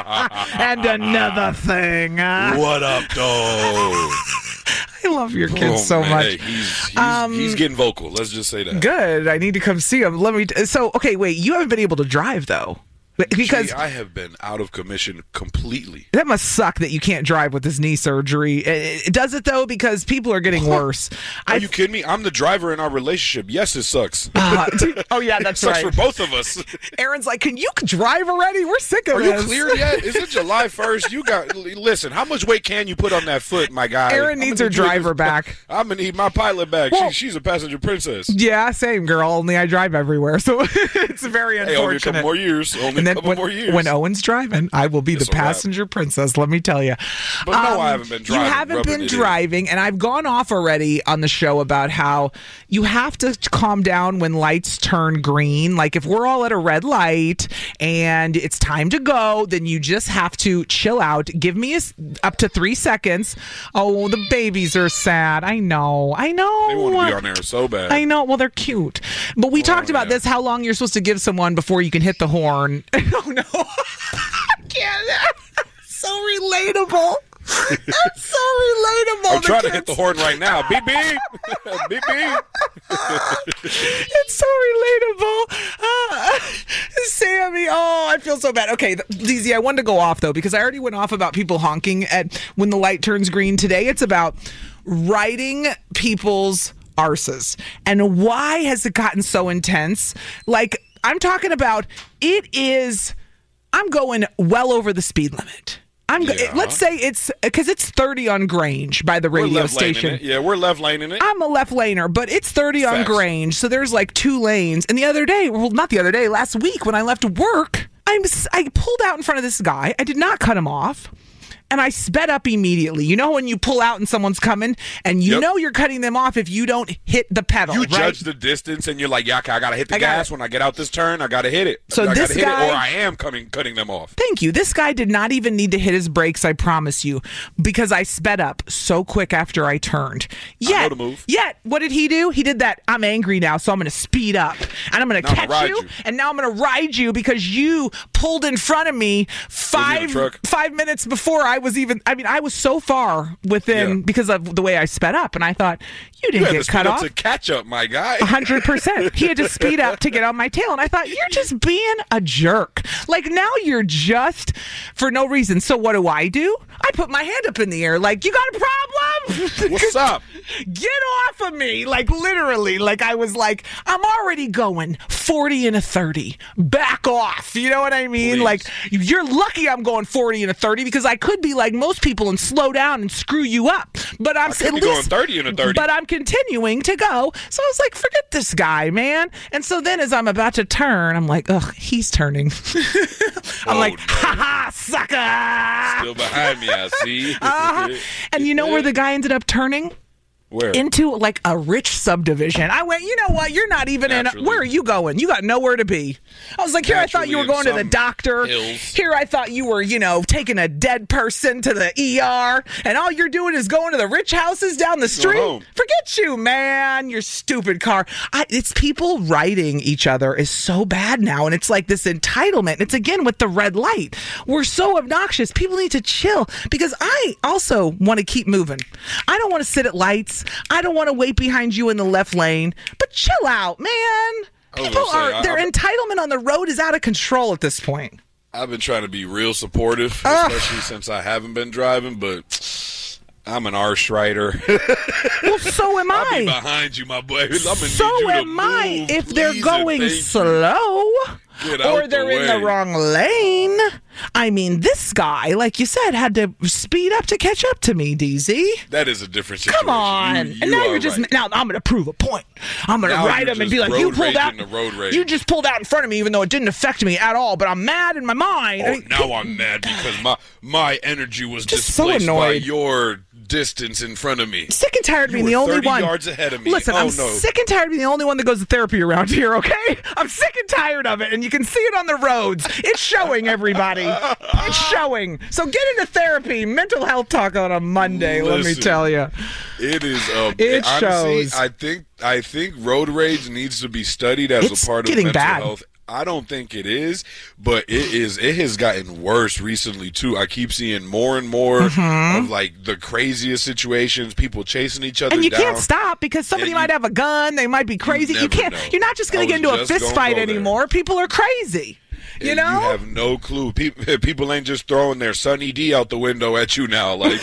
And another thing. uh, What up, though? I love your kids Oh, so man. much. Hey, he's, he's, Um, he's getting vocal. Let's just say that. Good. I need to come see him. Let me. T- so, okay, wait. You haven't been able to drive though, because Gee, I have been out of commission completely. that must suck that you can't drive with this knee surgery. It, it- does it though? Because people are getting worse. Are you kidding me? I'm the driver in our relationship. Yes, it sucks. Uh, oh yeah, that's it sucks right. for both of us. Aaron's like, "Can you drive already? We're sick of Are you this." cleared yet? Is it July first? You got listen. How much weight can you put on that foot, my guy? Aaron I'm needs gonna her need you to- driver back. I'm gonna need my pilot back. Well- she, she's a passenger princess. Yeah, same girl. Only I drive everywhere, so it's very Hey, only a unfortunate. couple more years. Only and a then couple when, more years. when Owen's driving, I will be It's the a wrap. passenger princess. Let me tell you. But no, I haven't been driving, You haven't rubbing been it in. driving, and I've gone off already on the show about how you have to calm down when lights turn green. Like if we're all at a red light and it's time to go, then you just have to chill out. Give me a s up to three seconds. Oh, the babies are sad. I know. I know. They want to be on there so bad. I know. Well, they're cute. But we talked about this, how long you're supposed to give someone before you can hit the horn. Oh, no. I can't. So relatable. That's so relatable. I'm The trying to kids- hit the horn right now. Beep beep, beep beep. It's so relatable. Ah, Sammy, oh, I feel so bad. Okay, D Z, I wanted to go off, though, because I already went off about people honking at when the light turns green. Today, it's about riding people's arses. And why has it gotten so intense? Like, I'm talking about it is, I'm going well over the speed limit. I'm. go- Yeah. Let's say it's because it's thirty on Grange by the We're radio left laning station. it. Yeah, we're left laning it. I'm a left laner, but it's thirty on Facts. Grange, so there's like two lanes. And the other day, well, not the other day, last week when I left work, I'm s- I pulled out in front of this guy. I did not cut him off. And I sped up immediately. You know when you pull out and someone's coming, and you Yep. know you're cutting them off if you don't hit the pedal. You right? judge the distance, and you're like, "Yeah, okay, I gotta hit the I gotta- gas when I get out this turn. I gotta hit it. So I gotta this hit guy- it, or I am coming cutting them off." Thank you. This guy did not even need to hit his brakes, I promise you, because I sped up so quick after I turned. Yet, know the move. yet, what did he do? He did that, I'm angry now, so I'm going to speed up. And I'm going to Now I'ma catch ride you, you. and now I'm going to ride you because you pulled in front of me five, truck. five minutes before I was even, I mean, I was so far within Yeah. because of the way I sped up. And I thought, you You didn't had get to speed cut up off. to catch up, my guy. A hundred percent. He had to speed up to get on my tail, and I thought, you're just being a jerk. Like now you're just for no reason. So what do I do? I put my hand up in the air, like, you got a problem? What's up? Get off of me! Like literally, like I was like, I'm already going forty and a thirty. Back off. You know what I mean? Please. Like you're lucky I'm going forty and a thirty because I could be like most people and slow down and screw you up. But I'm I could at be least going thirty and a thirty. But I'm continuing to go. So I was like, forget this guy, man. And so then as I'm about to turn, I'm like, ugh, he's turning. I'm Oh, like, no. ha ha, sucker. Still behind me, I see. Uh-huh. And you know where the guy ended up turning? Where? Into like a rich subdivision. I went, you know what? You're not even Naturally. in. A, where are you going? You got nowhere to be. I was like, here Naturally, I thought you were in going to the some doctor. hills. Here I thought you were, you know, taking a dead person to the E R. And all you're doing is going to the rich houses down the street. home. Forget you, man. Your stupid car. I, it's people writing each other is so bad now. And it's like this entitlement. It's again with the red light. We're so obnoxious. People need to chill because I also want to keep moving. I don't want to sit at lights. I don't want to wait behind you in the left lane. But chill out, man. was People gonna say, are, their I- I- entitlement on the road is out of control at this point. I've been trying to be real supportive, Ugh. especially since I haven't been driving, but I'm an arse writer. Well, so am I'll be I. behind you, my boy. I'm gonna So need you to am I move, if they're please, and going thank you. slow. Get Or out they're the in the way. wrong lane. I mean, this guy, like you said, had to speed up to catch up to me, D Z. That is a different situation. Come on. You- and now you you're are just, right. now I'm going to prove a point. I'm going to Now write you're him and be just like, you road pulled out. raging the road rage. You just pulled out in front of me, even though it didn't affect me at all, but I'm mad in my mind. I Oh, mean, now I'm mad because my my energy was Just so displaced by annoyed. your distance in front of me. sick and tired of You being were the only thirty one. yards ahead of me. Listen, Oh, I'm no. sick and tired of being the only one that goes to therapy around here, okay? I'm sick and tired of it, and you can see it on the roads. It's showing, everybody. It's showing. So get into therapy. Mental health talk on a Monday, let me Listen, tell you. It is. Um, It honestly, shows. I think. I think road rage needs to be studied as It's a part of getting mental bad. health. I don't think it is, but it is. It has gotten worse recently too. I keep seeing more and more Mhm. of like the craziest situations, people chasing each other And you down. can't stop because somebody And you- might have a gun. They might be crazy. You, never can't. know. You're not just going I to get was into a just fist gonna fight go there. anymore. People are crazy. You And know? you have no clue. People, people ain't just throwing their Sunny D out the window at you now. Like,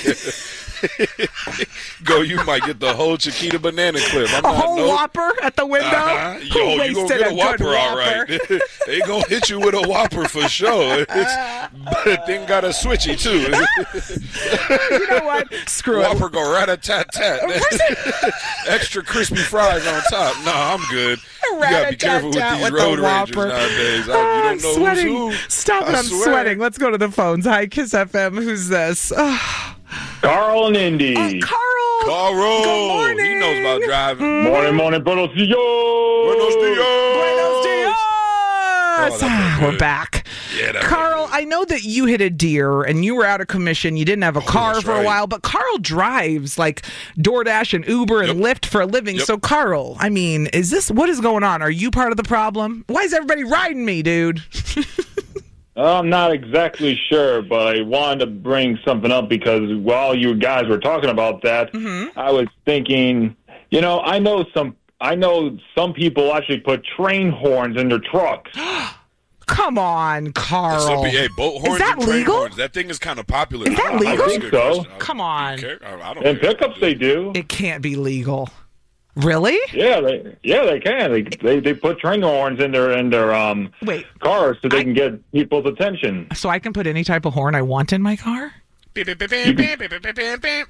go, you might get the whole Chiquita banana clip. I'm a not whole no, Whopper at the window. Uh-huh. Who Yo, you wasted gonna get a good Whopper, all Whopper? right. They gonna hit you with a Whopper for sure. It's, but the thing got a switchy too. You know what? Screw it. Whopper go rat-a-tat-tat. Extra crispy fries on top. No, I'm good. You gotta be careful with Rat-a-tat-tat these with the road ragers Whopper. nowadays. I, Ah, you I'm don't know sweating. who's who. Stop it, I I'm swear. sweating. Let's go to the phones. Hi, Kiss F M. Who's this? Oh, Carl and Indy. Carl. Carl. Good morning. He knows about driving. Morning, morning, buenos dias. Buenos dias. Buenos dias. that felt Ah, we're good. back. Yeah, that Carl, I know that you hit a deer and you were out of commission. You didn't have a car Oh, that's for a right. while, but Carl drives like DoorDash and Uber and Lyft for a living. Yep. So, Carl, I mean, is this what is going on? Are you part of the problem? Why is everybody riding me, dude? I'm not exactly sure, but I wanted to bring something up because while you guys were talking about that, Mm-hmm. I was thinking, you know, I know some, I know some people actually put train horns in their trucks. Come on, Carl. Some be- hey, boat horns Is that and train legal? horns. That thing is kind of popular. Is that I don't know. legal? That's a I good think so. question. I- Come on. care? I, I don't In care. pickups, they do. It can't be legal. Really? Yeah, they, yeah, they can. They, they they put train horns in their in their um Wait. cars so they can get people's attention. So I can put any type of horn I want in my car? Beep, beep, beep, beep, beep, beep, beep, beep, beep.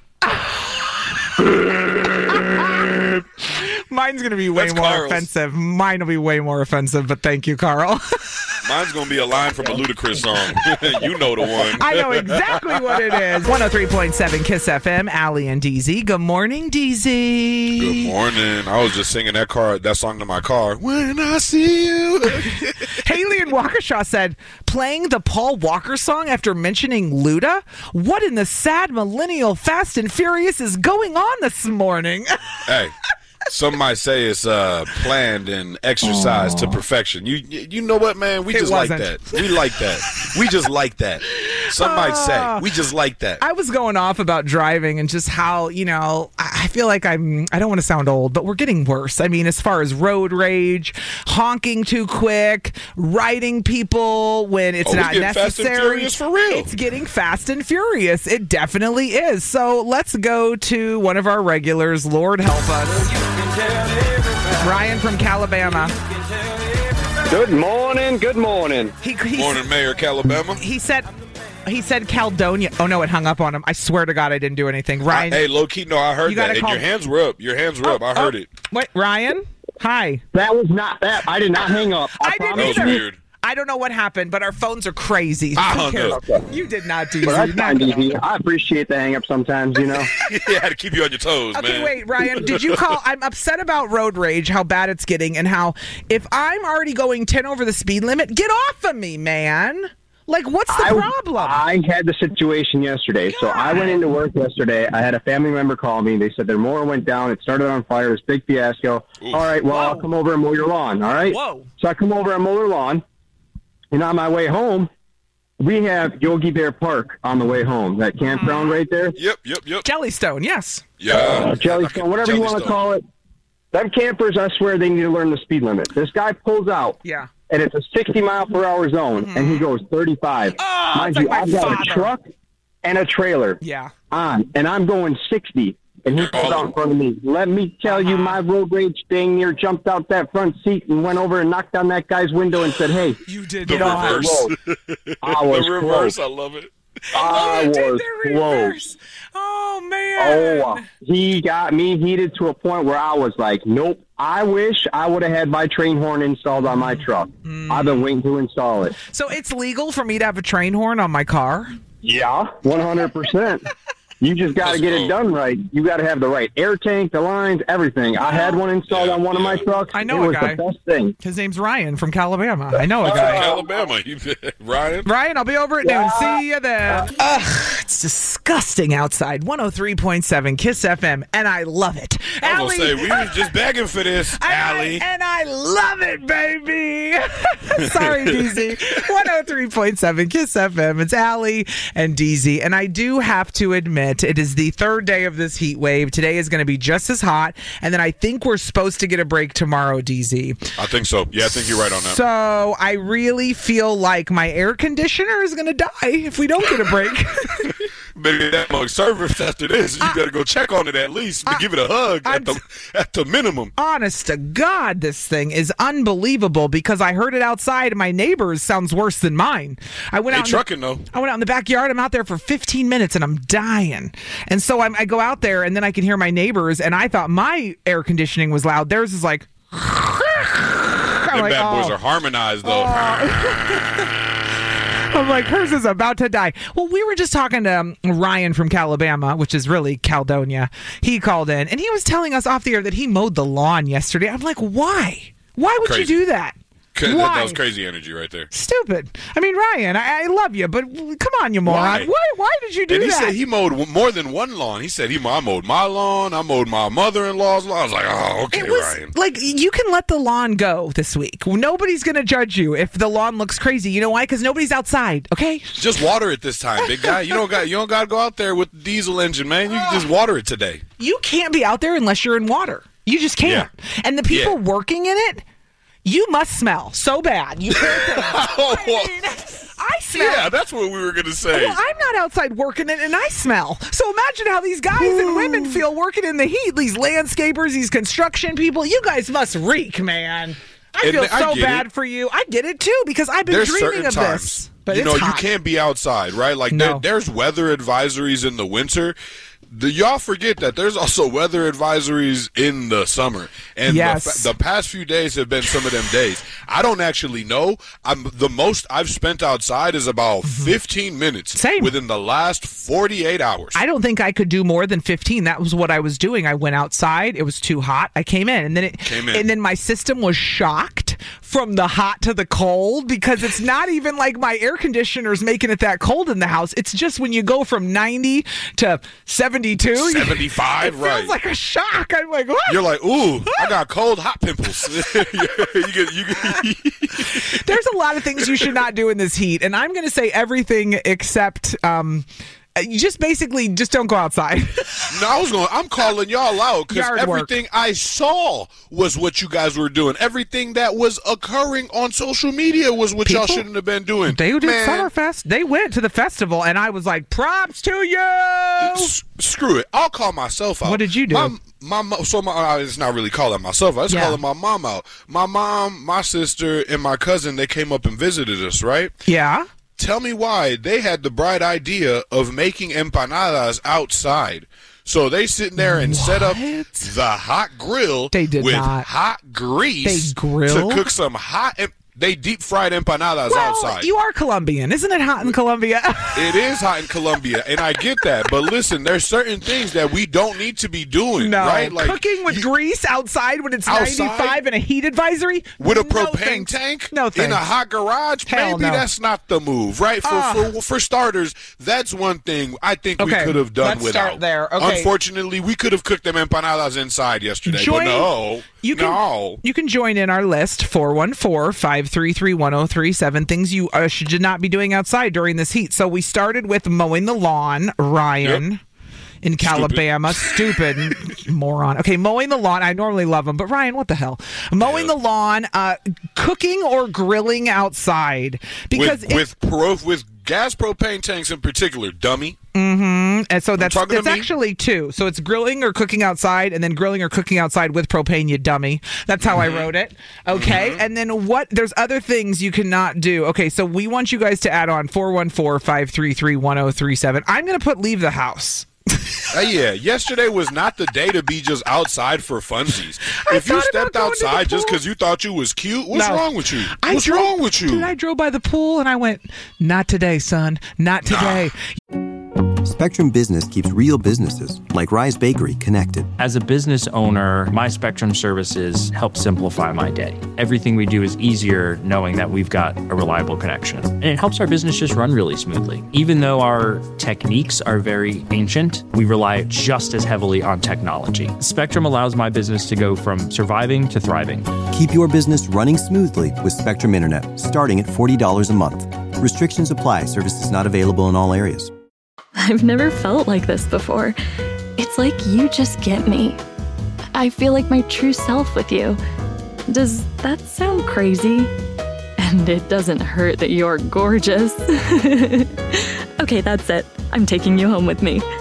Mine's going to be way That's more Carl's. offensive. Mine will be way more offensive, but thank you, Carl. Mine's gonna be a line from a Ludacris song. You know the one. I know exactly what it is. one oh three point seven Kiss F M, Allie and D Z. Good morning, D Z. Good morning. I was just singing that car, that song to my car. When I see you. Haley in Waukesha said, playing the Paul Walker song after mentioning Luda? What in the sad millennial Fast and Furious is going on this morning? Hey, some might say it's uh, planned and exercised to perfection. You you know what, man? We It just like wasn't. that. We like that. We just like that. Some might say we just like that. I was going off about driving and just how, you know, I I feel like I'm, I don't want to sound old, but we're getting worse. I mean, as far as road rage, honking too quick, riding people when it's Oh, it's not getting Fast and necessary. Furious for real. It's getting fast and furious. It definitely is. So let's go to one of our regulars. Lord help us. Ryan from Calabama. Good morning. Good morning. He, he, Morning, Mayor Calabama. he said, he said Caledonia. Oh no, it hung up on him. I swear to God, I didn't do anything. Ryan. I, hey, low key, no, I heard You that. gotta And call- your hands were up. Your hands were up. I heard oh, it. Wait, Ryan. Hi. That was not that. I did not hang up. I, I didn't promise That was either. you. weird. I don't know what happened, but our phones are crazy. I Who hung cares? up. Okay. You did not, D Z. Well, that's No. fine, D Z. I appreciate the hang up sometimes, you know. Yeah, I had to keep you on your toes, Okay, man. wait, Ryan, did you call? I'm upset about road rage, how bad it's getting, and how if I'm already going ten over the speed limit, get off of me, man. Like, what's the I, problem? I had the situation yesterday. So I went into work yesterday. I had a family member call me. They said their mower went down. It started on fire. It was a big fiasco. Oof. All right, well, Whoa. I'll come over and mow your lawn, all right? Whoa. So I come over and mow their lawn. And on my way home, we have Yogi Bear Park on the way home. That campground right there. Yep, yep, yep. Jellystone, yes. Yeah. Uh, Jellystone, whatever you want to Jellystone. call it. Them campers, I swear, they need to learn the speed limit. This guy pulls out. Yeah. And it's a sixty mile per hour zone, and he goes thirty-five. Oh, Mind it's you, like I've my got father. a truck and a trailer Yeah. on, and I'm going sixty, and he pulls out in front of me. Let me tell you, my road rage dang near jumped out that front seat and went over and knocked on that guy's window and said, "Hey, You did The get off the reverse. road." I was the reverse. close. I love it. I you did was the close. reverse. Oh, man. Oh, he got me heated to a point where I was like, nope. I wish I would have had my train horn installed on my truck. Mm. I've been waiting to install it. So it's legal for me to have a train horn on my car? Yeah, one hundred percent. You just got to get it done right. You got to have the right air tank, the lines, everything. I had one installed Yeah, on one of my yeah. trucks. I know it a was guy. the best thing. His name's Ryan from Calabama. I know a guy. Alabama. You, Ryan? Ryan, I'll be over at noon. See you there. Ugh, it's disgusting outside. one oh three point seven KISS F M, and I love it. I was Allie, going to say, we was just begging for this, and I- Allie. And I love it, baby. Sorry, D Z. one oh three point seven KISS F M. It's Allie and D Z. And I do have to admit, it is the third day of this heat wave. Today is going to be just as hot. And then I think we're supposed to get a break tomorrow, D Z. I think so. Yeah, I think you're right on that. So I really feel like my air conditioner is going to die if we don't get a break. Maybe that mug service after this, you better go check on it at least. Give it a hug at the, at the minimum. Honest to God, this thing is unbelievable because I heard it outside and my neighbor's sounds worse than mine. I went They out in trucking, the, though. I went out in the backyard. I'm out there for fifteen minutes and I'm dying. And so I'm, I go out there and then I can hear my neighbors and I thought my air conditioning was loud. Theirs is like... Them like, bad boys oh. are harmonized, though. I'm like, hers is about to die. Well, we were just talking to um, Ryan from Calabama, which is really Caledonia. He called in, and he was telling us off the air that he mowed the lawn yesterday. I'm like, why? Why would Crazy. you do that? That, Why? that was crazy energy right there. Stupid. I mean, Ryan, I, I love you, but come on, you moron. Why? Why, why did you do And he that? said he mowed w- more than one lawn. He said he I mowed my lawn. I mowed my mother-in-law's lawn. I was like, oh, okay, It was Ryan. like, you can let the lawn go this week. Nobody's going to judge you if the lawn looks crazy. You know why? Because nobody's outside, okay? Just water it this time, big guy. You don't got you don't got to go out there with the diesel engine, man. You can just water it today. You can't be out there unless you're in water. You just can't. Yeah. And the people Yeah. working in it, you must smell so bad. You can't. I mean, I smell. Yeah, that's what we were going to say. Well, I'm not outside working it, and I smell. So imagine how these guys and women feel working in the heat. These landscapers, these construction people. You guys must reek, man. I And feel I so get bad it. for you. I get it too because I've been There's dreaming certain of times, this. But you it's know, hot. you can't be outside, right? Like No. there, there's weather advisories in the winter. The, y'all forget that there's also weather advisories in the summer, and Yes. the, the past few days have been some of them days. I don't actually know. I'm the most I've spent outside is about fifteen minutes Mm-hmm. Same. within the last forty-eight hours. I don't think I could do more than fifteen. That was what I was doing. I went outside. It was too hot. I came in, and then it Came in. and then my system was shocked from the hot to the cold because it's not even like my air conditioner's making it that cold in the house. It's just when you go from ninety to seventy-two, seventy-five, it right? feels like a shock. I'm like, what? You're like, ooh, I got cold hot pimples. you get, you get, There's a lot of things you should not do in this heat, and I'm going to say everything except. Um, You just basically just don't go outside. No, I was going. I'm calling y'all out because Yard work. everything I saw was what you guys were doing. Everything that was occurring on social media was what y'all People- shouldn't have been doing. They did Man, Summerfest. They went to the festival, and I was like, props to you. s- screw it. I'll call myself out. What did you do? My, my mo- so my uh, it's not really calling myself out. It's Yeah. calling my mom out. My mom, my sister, and my cousin. They came up and visited us. Right. Yeah. Tell me why they had the bright idea of making empanadas outside. So they sitting there and set up the hot grill They did with not. hot grease They grill? to cook some hot. em- they deep fried empanadas well, outside. You are Colombian. Isn't it hot in Colombia? It is hot in Colombia, and I get that. But listen, there's certain things that we don't need to be doing, no. right? Like cooking with you, grease outside when it's outside? ninety-five and a heat advisory? With a no propane thanks. tank? No thanks. In a hot garage? Hell Maybe no. that's not the move, right? For, uh, for, for starters, that's one thing I think okay, we could have done let's without. Start there. Okay. Unfortunately, we could have cooked them empanadas inside yesterday, join, but no. You can, no. You can join in our list, four one four, five three three, one zero three seven, things you uh, should not be doing outside during this heat. So we started with mowing the lawn, Ryan. Yep. In Calabama. Stupid, Stupid moron. Okay, mowing the lawn. I normally love them, but Ryan, what the hell? Mowing yep. the lawn, uh, cooking or grilling outside. Because with, with, pro, with gas propane tanks in particular, dummy. Mm-hmm. And so that's, that's actually two. So it's grilling or cooking outside, and then grilling or cooking outside with propane, you dummy. That's how mm-hmm. I wrote it. Okay. Mm-hmm. And then what? There's other things you cannot do. Okay, so we want you guys to add on four one four, five three three, one zero three seven. I'm going to put leave the house. uh, yeah, yesterday was not the day to be just outside for funsies. If you stepped outside just because you thought you was cute, what's no. wrong with you? I what's drove, wrong with you? Dude, I drove by the pool and I went, not today, son. Not today. Nah. Spectrum Business keeps real businesses, like Rise Bakery, connected. As a business owner, my Spectrum services help simplify my day. Everything we do is easier knowing that we've got a reliable connection. And it helps our business just run really smoothly. Even though our techniques are very ancient, we rely just as heavily on technology. Spectrum allows my business to go from surviving to thriving. Keep your business running smoothly with Spectrum Internet, starting at forty dollars a month. Restrictions apply. Services not available in all areas. I've never felt like this before. It's like you just get me. I feel like my true self with you. Does that sound crazy? And it doesn't hurt that you're gorgeous. Okay, that's it. I'm taking you home with me.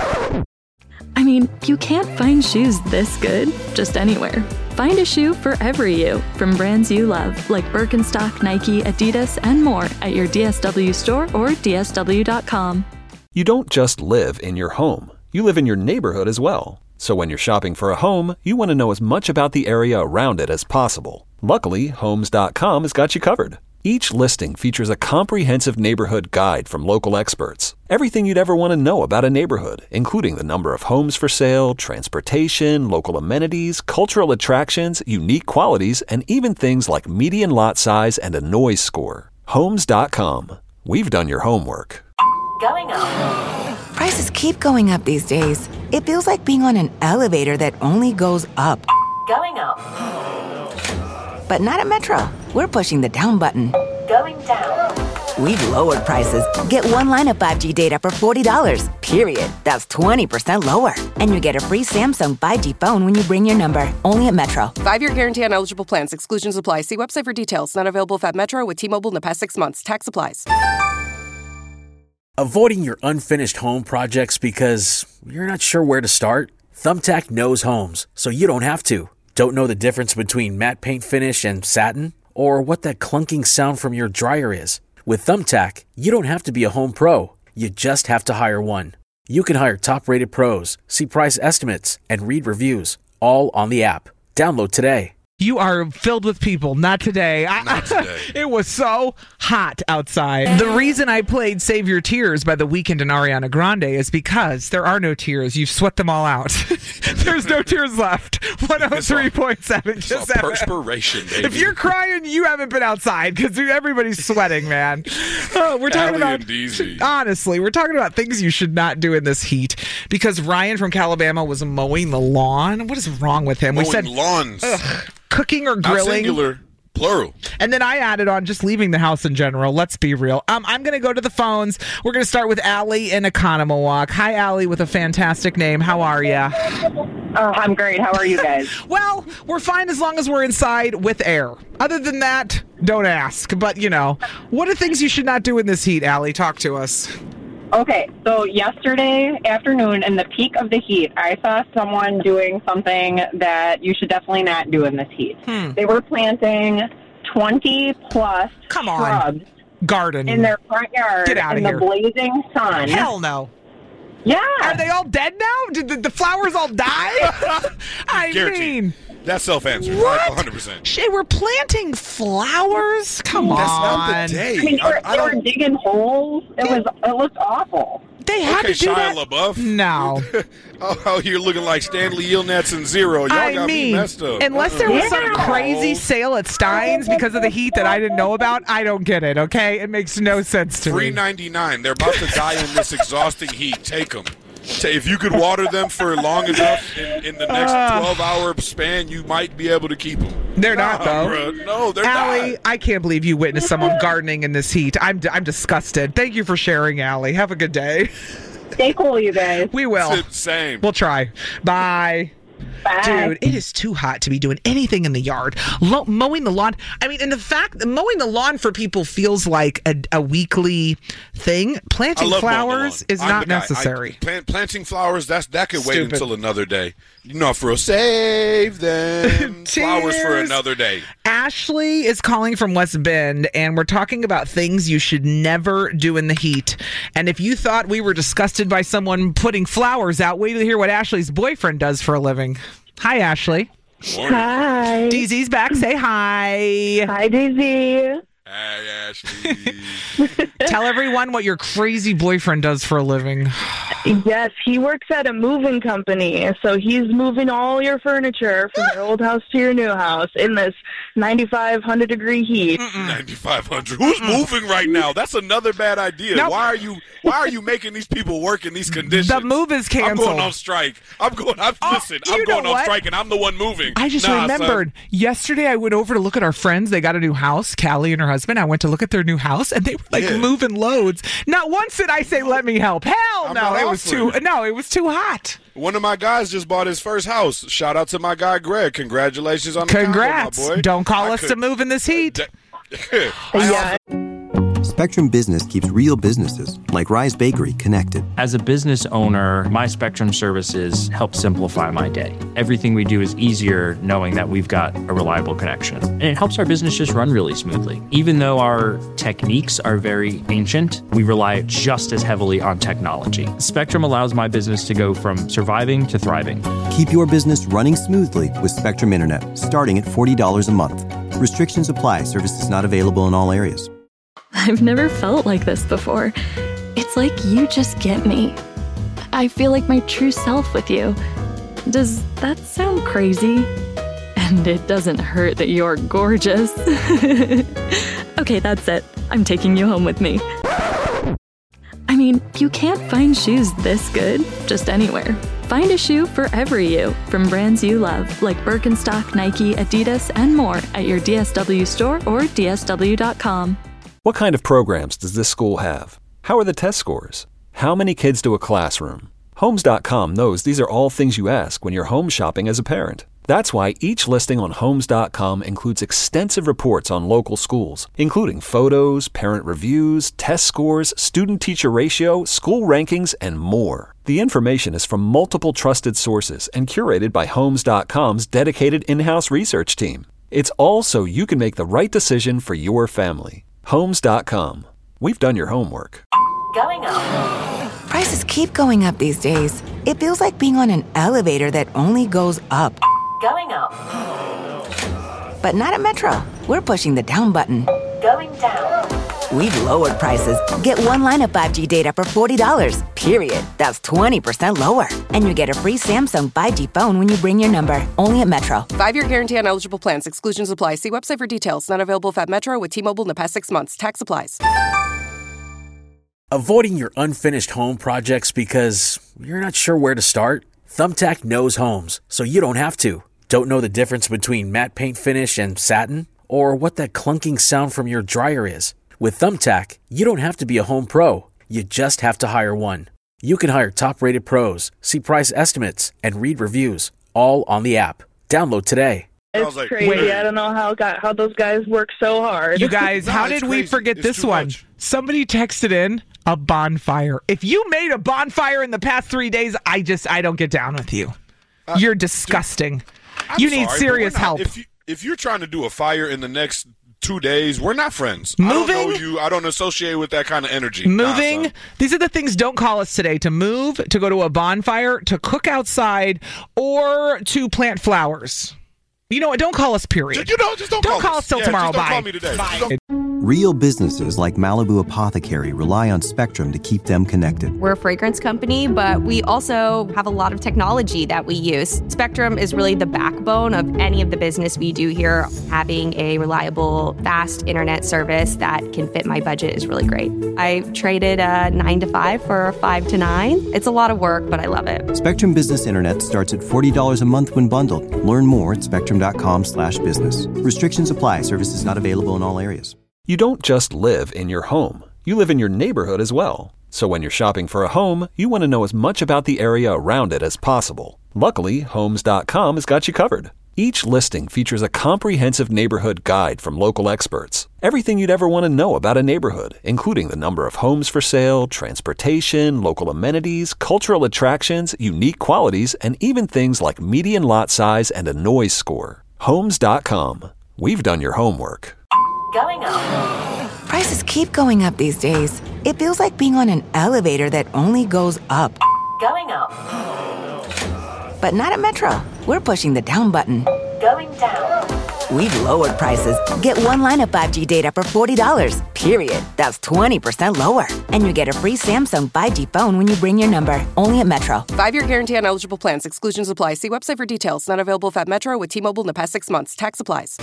I mean, you can't find shoes this good just anywhere. Find a shoe for every you from brands you love, like Birkenstock, Nike, Adidas, and more at your D S W store or D S W dot com. You don't just live in your home. You live in your neighborhood as well. So when you're shopping for a home, you want to know as much about the area around it as possible. Luckily, Homes dot com has got you covered. Each listing features a comprehensive neighborhood guide from local experts. Everything you'd ever want to know about a neighborhood, including the number of homes for sale, transportation, local amenities, cultural attractions, unique qualities, and even things like median lot size and a noise score. Homes dot com. We've done your homework. Going up. Prices keep going up these days. It feels like being on an elevator that only goes up. Going up. But not at Metro. We're pushing the down button. Going down. We've lowered prices. Get one line of five G data for forty dollars, period. That's twenty percent lower. And you get a free Samsung five G phone when you bring your number. Only at Metro. Five-year guarantee on eligible plans. Exclusions apply. See website for details. Not available at Metro with T-Mobile in the past six months. Tax applies. Avoiding your unfinished home projects because you're not sure where to start? Thumbtack knows homes, so you don't have to. Don't know the difference between matte paint finish and satin? Or what that clunking sound from your dryer is? With Thumbtack, you don't have to be a home pro. You just have to hire one. You can hire top-rated pros, see price estimates, and read reviews, all on the app. Download today. You are filled with people. Not today. Not today. It was so hot outside. The reason I played Save Your Tears by The Weeknd and Ariana Grande is because there are no tears. You've sweat them all out. There's no tears left. one oh three point seven. It's all perspiration, baby. If you're crying, you haven't been outside because everybody's sweating, man. Oh, we're talking Allie about, and Deezy. Honestly, we're talking about things you should not do in this heat because Ryan from Calabama was mowing the lawn. What is wrong with him? Mowing we said lawns. Ugh. Cooking or grilling. Not singular, plural. And then I added on just leaving the house in general. Let's be real. Um, I'm going to go to the phones. We're going to start with Allie in Economowalk. Hi, Allie, with a fantastic name. How are you? Uh, I'm great. How are you guys? Well, we're fine as long as we're inside with air. Other than that, don't ask. But, you know, what are things you should not do in this heat, Allie? Talk to us. Okay, so yesterday afternoon, in the peak of the heat, I saw someone doing something that you should definitely not do in this heat. Hmm. They were planting twenty plus Come on. shrubs Garden in their front yard Get out in of the here. blazing sun. Hell no. Yeah. Are they all dead now? Did the, the flowers all die? I Guaranteed. mean, That's self-answered. What? Right? one hundred percent. Shay, we're planting flowers? Come That's on. not the day. I mean, I- they were, I they were don't- digging holes. It was. It looked awful. They had okay, to do Shia that. LaBeouf. No. oh, oh, you're looking like Stanley Yelnats and Zero. Y'all I got mean, me messed up. unless there was some Yeah. crazy sale at Stein's because of the heat that I didn't know about, I don't get it, okay? It makes no sense to three me. ninety-nine. They're about to die in this exhausting heat. Take them. If you could water them for long enough in, in the next Uh. twelve-hour span, you might be able to keep them. They're not, though. Bruh. No, they're Allie, not. I can't believe you witnessed someone gardening in this heat. I'm, I'm disgusted. Thank you for sharing, Allie. Have a good day. Stay cool, you guys. We will. Same. We'll try. Bye. Bye. Dude, it is too hot to be doing anything in the yard. Lo- mowing the lawn. I mean, and the fact that mowing the lawn for people feels like a, a weekly thing. I Planting love mowing the flowers lawn. is I'm not the guy. I- necessary. plant, planting flowers, that's that could wait Stupid. until another day. You know, for real. Save them flowers for Cheers. another day. Ashley is calling from West Bend, and we're talking about things you should never do in the heat. And if you thought we were disgusted by someone putting flowers out, wait to hear what Ashley's boyfriend does for a living. Hi, Ashley. Hi. D Z's back. Say hi. Hi, Daisy. Hey, Ashley. Tell everyone what your crazy boyfriend does for a living. Yes, he works at a moving company. So he's moving all your furniture from your old house to your new house in this ninety-five hundred degree heat. ninety-five hundred. Who's moving right now? That's another bad idea. Nope. Why are you Why are you making these people work in these conditions? The move is I'm canceled. going on strike. I'm going. I'm, Oh, listen, you I'm know going on what? strike, and I'm the one moving. I just Nah, remembered son. yesterday I went over to look at our friends. They got a new house, Callie and her husband. I went to look at their new house, and they were like Yeah. moving loads. Not once did I say, "Let me help." Hell I'm no, not it was too. offering. No, it was too hot. One of my guys just bought his first house. Shout out to my guy Greg. Congratulations on the Congrats! condo, my boy. Don't call I us could- to move in this heat. I Yeah. Spectrum Business keeps real businesses, like Rise Bakery, connected. As a business owner, my Spectrum services help simplify my day. Everything we do is easier knowing that we've got a reliable connection. And it helps our business just run really smoothly. Even though our techniques are very ancient, we rely just as heavily on technology. Spectrum allows my business to go from surviving to thriving. Keep your business running smoothly with Spectrum Internet, starting at forty dollars a month. Restrictions apply. Services not available in all areas. I've never felt like this before. It's like you just get me. I feel like my true self with you. Does that sound crazy? And it doesn't hurt that you're gorgeous. Okay, that's it. I'm taking you home with me. I mean, you can't find shoes this good just anywhere. Find a shoe for every you from brands you love, like Birkenstock, Nike, Adidas, and more at your D S W store or D S W dot com. What kind of programs does this school have? How are the test scores? How many kids to a classroom? Homes dot com knows these are all things you ask when you're home shopping as a parent. That's why each listing on Homes dot com includes extensive reports on local schools, including photos, parent reviews, test scores, student-teacher ratio, school rankings, and more. The information is from multiple trusted sources and curated by Homes dot com's dedicated in-house research team. It's all so you can make the right decision for your family. Homes dot com. We've done your homework. Going up. Prices keep going up these days. It feels like being on an elevator that only goes up. Going up. But not at Metro. We're pushing the down button. Going down. We've lowered prices. Get one line of five G data for forty dollars, period. That's twenty percent lower. And you get a free Samsung five G phone when you bring your number. Only at Metro. Five-year guarantee on eligible plans. Exclusions apply. See website for details. Not available if at Metro with T-Mobile in the past six months. Tax applies. Avoiding your unfinished home projects because you're not sure where to start? Thumbtack knows homes, so you don't have to. Don't know the difference between matte paint finish and satin? Or what that clunking sound from your dryer is? With Thumbtack, you don't have to be a home pro. You just have to hire one. You can hire top-rated pros, see price estimates, and read reviews, all on the app. Download today. It's like, crazy. wait. I don't know how got, how those guys work so hard. You guys, No, how it's did we crazy. forget It's this too one? much. Somebody texted in a bonfire. If you made a bonfire in the past three days, I just, I don't get down with you. You're disgusting. I'm You need sorry, but serious we're not- help. If, you, if you're trying to do a fire in the next two days. We're not friends. Moving? I don't know you. I don't associate with that kind of energy. Moving. Nah, These are the things. Don't call us today. To move, to go to a bonfire, to cook outside, or to plant flowers. You know what? Don't call us, period. You know, just don't, don't call, call us till yeah, tomorrow. Just don't Bye. call me today. Bye. Real businesses like Malibu Apothecary rely on Spectrum to keep them connected. We're a fragrance company, but we also have a lot of technology that we use. Spectrum is really the backbone of any of the business we do here. Having a reliable, fast internet service that can fit my budget is really great. I traded a nine to five for a five to nine. It's a lot of work, but I love it. Spectrum Business Internet starts at forty dollars a month when bundled. Learn more at spectrum.com slash business. Restrictions apply. Services not available in all areas. You don't just live in your home. You live in your neighborhood as well. So when you're shopping for a home, you want to know as much about the area around it as possible. Luckily, Homes dot com has got you covered. Each listing features a comprehensive neighborhood guide from local experts. Everything you'd ever want to know about a neighborhood, including the number of homes for sale, transportation, local amenities, cultural attractions, unique qualities, and even things like median lot size and a noise score. Homes dot com. We've done your homework. Going up. Prices keep going up these days. It feels like being on an elevator that only goes up. Going up. But not at Metro. We're pushing the down button. Going down. We've lowered prices. Get one line of five G data for forty dollars, period. That's twenty percent lower. And you get a free Samsung five G phone when you bring your number. Only at Metro. Five-year guarantee on eligible plans. Exclusions apply. See website for details. Not available if at Metro with T-Mobile in the past six months. Tax applies.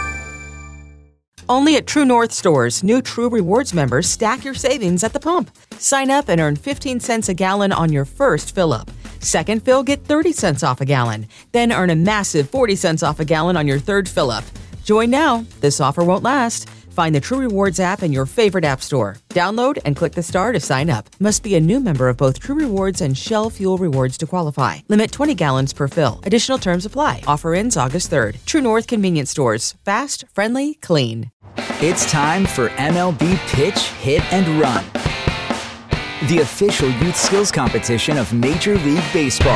Only at True North stores, new True Rewards members stack your savings at the pump. Sign up and earn fifteen cents a gallon on your first fill-up. Second fill, get thirty cents off a gallon. Then earn a massive forty cents off a gallon on your third fill-up. Join now. This offer won't last. Find the True Rewards app in your favorite app store. Download and click the star to sign up. Must be a new member of both True Rewards and Shell Fuel Rewards to qualify. Limit twenty gallons per fill. Additional terms apply. Offer ends August third. True North Convenience Stores. Fast, friendly, clean. It's time for M L B Pitch, Hit, and Run, the official youth skills competition of Major League Baseball.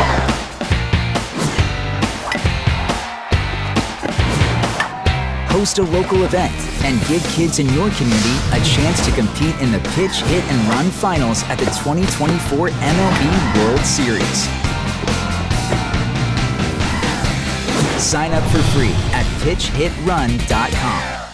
Host a local event and give kids in your community a chance to compete in the Pitch, Hit, and Run finals at the twenty twenty-four M L B World Series. Sign up for free at pitch hit run dot com.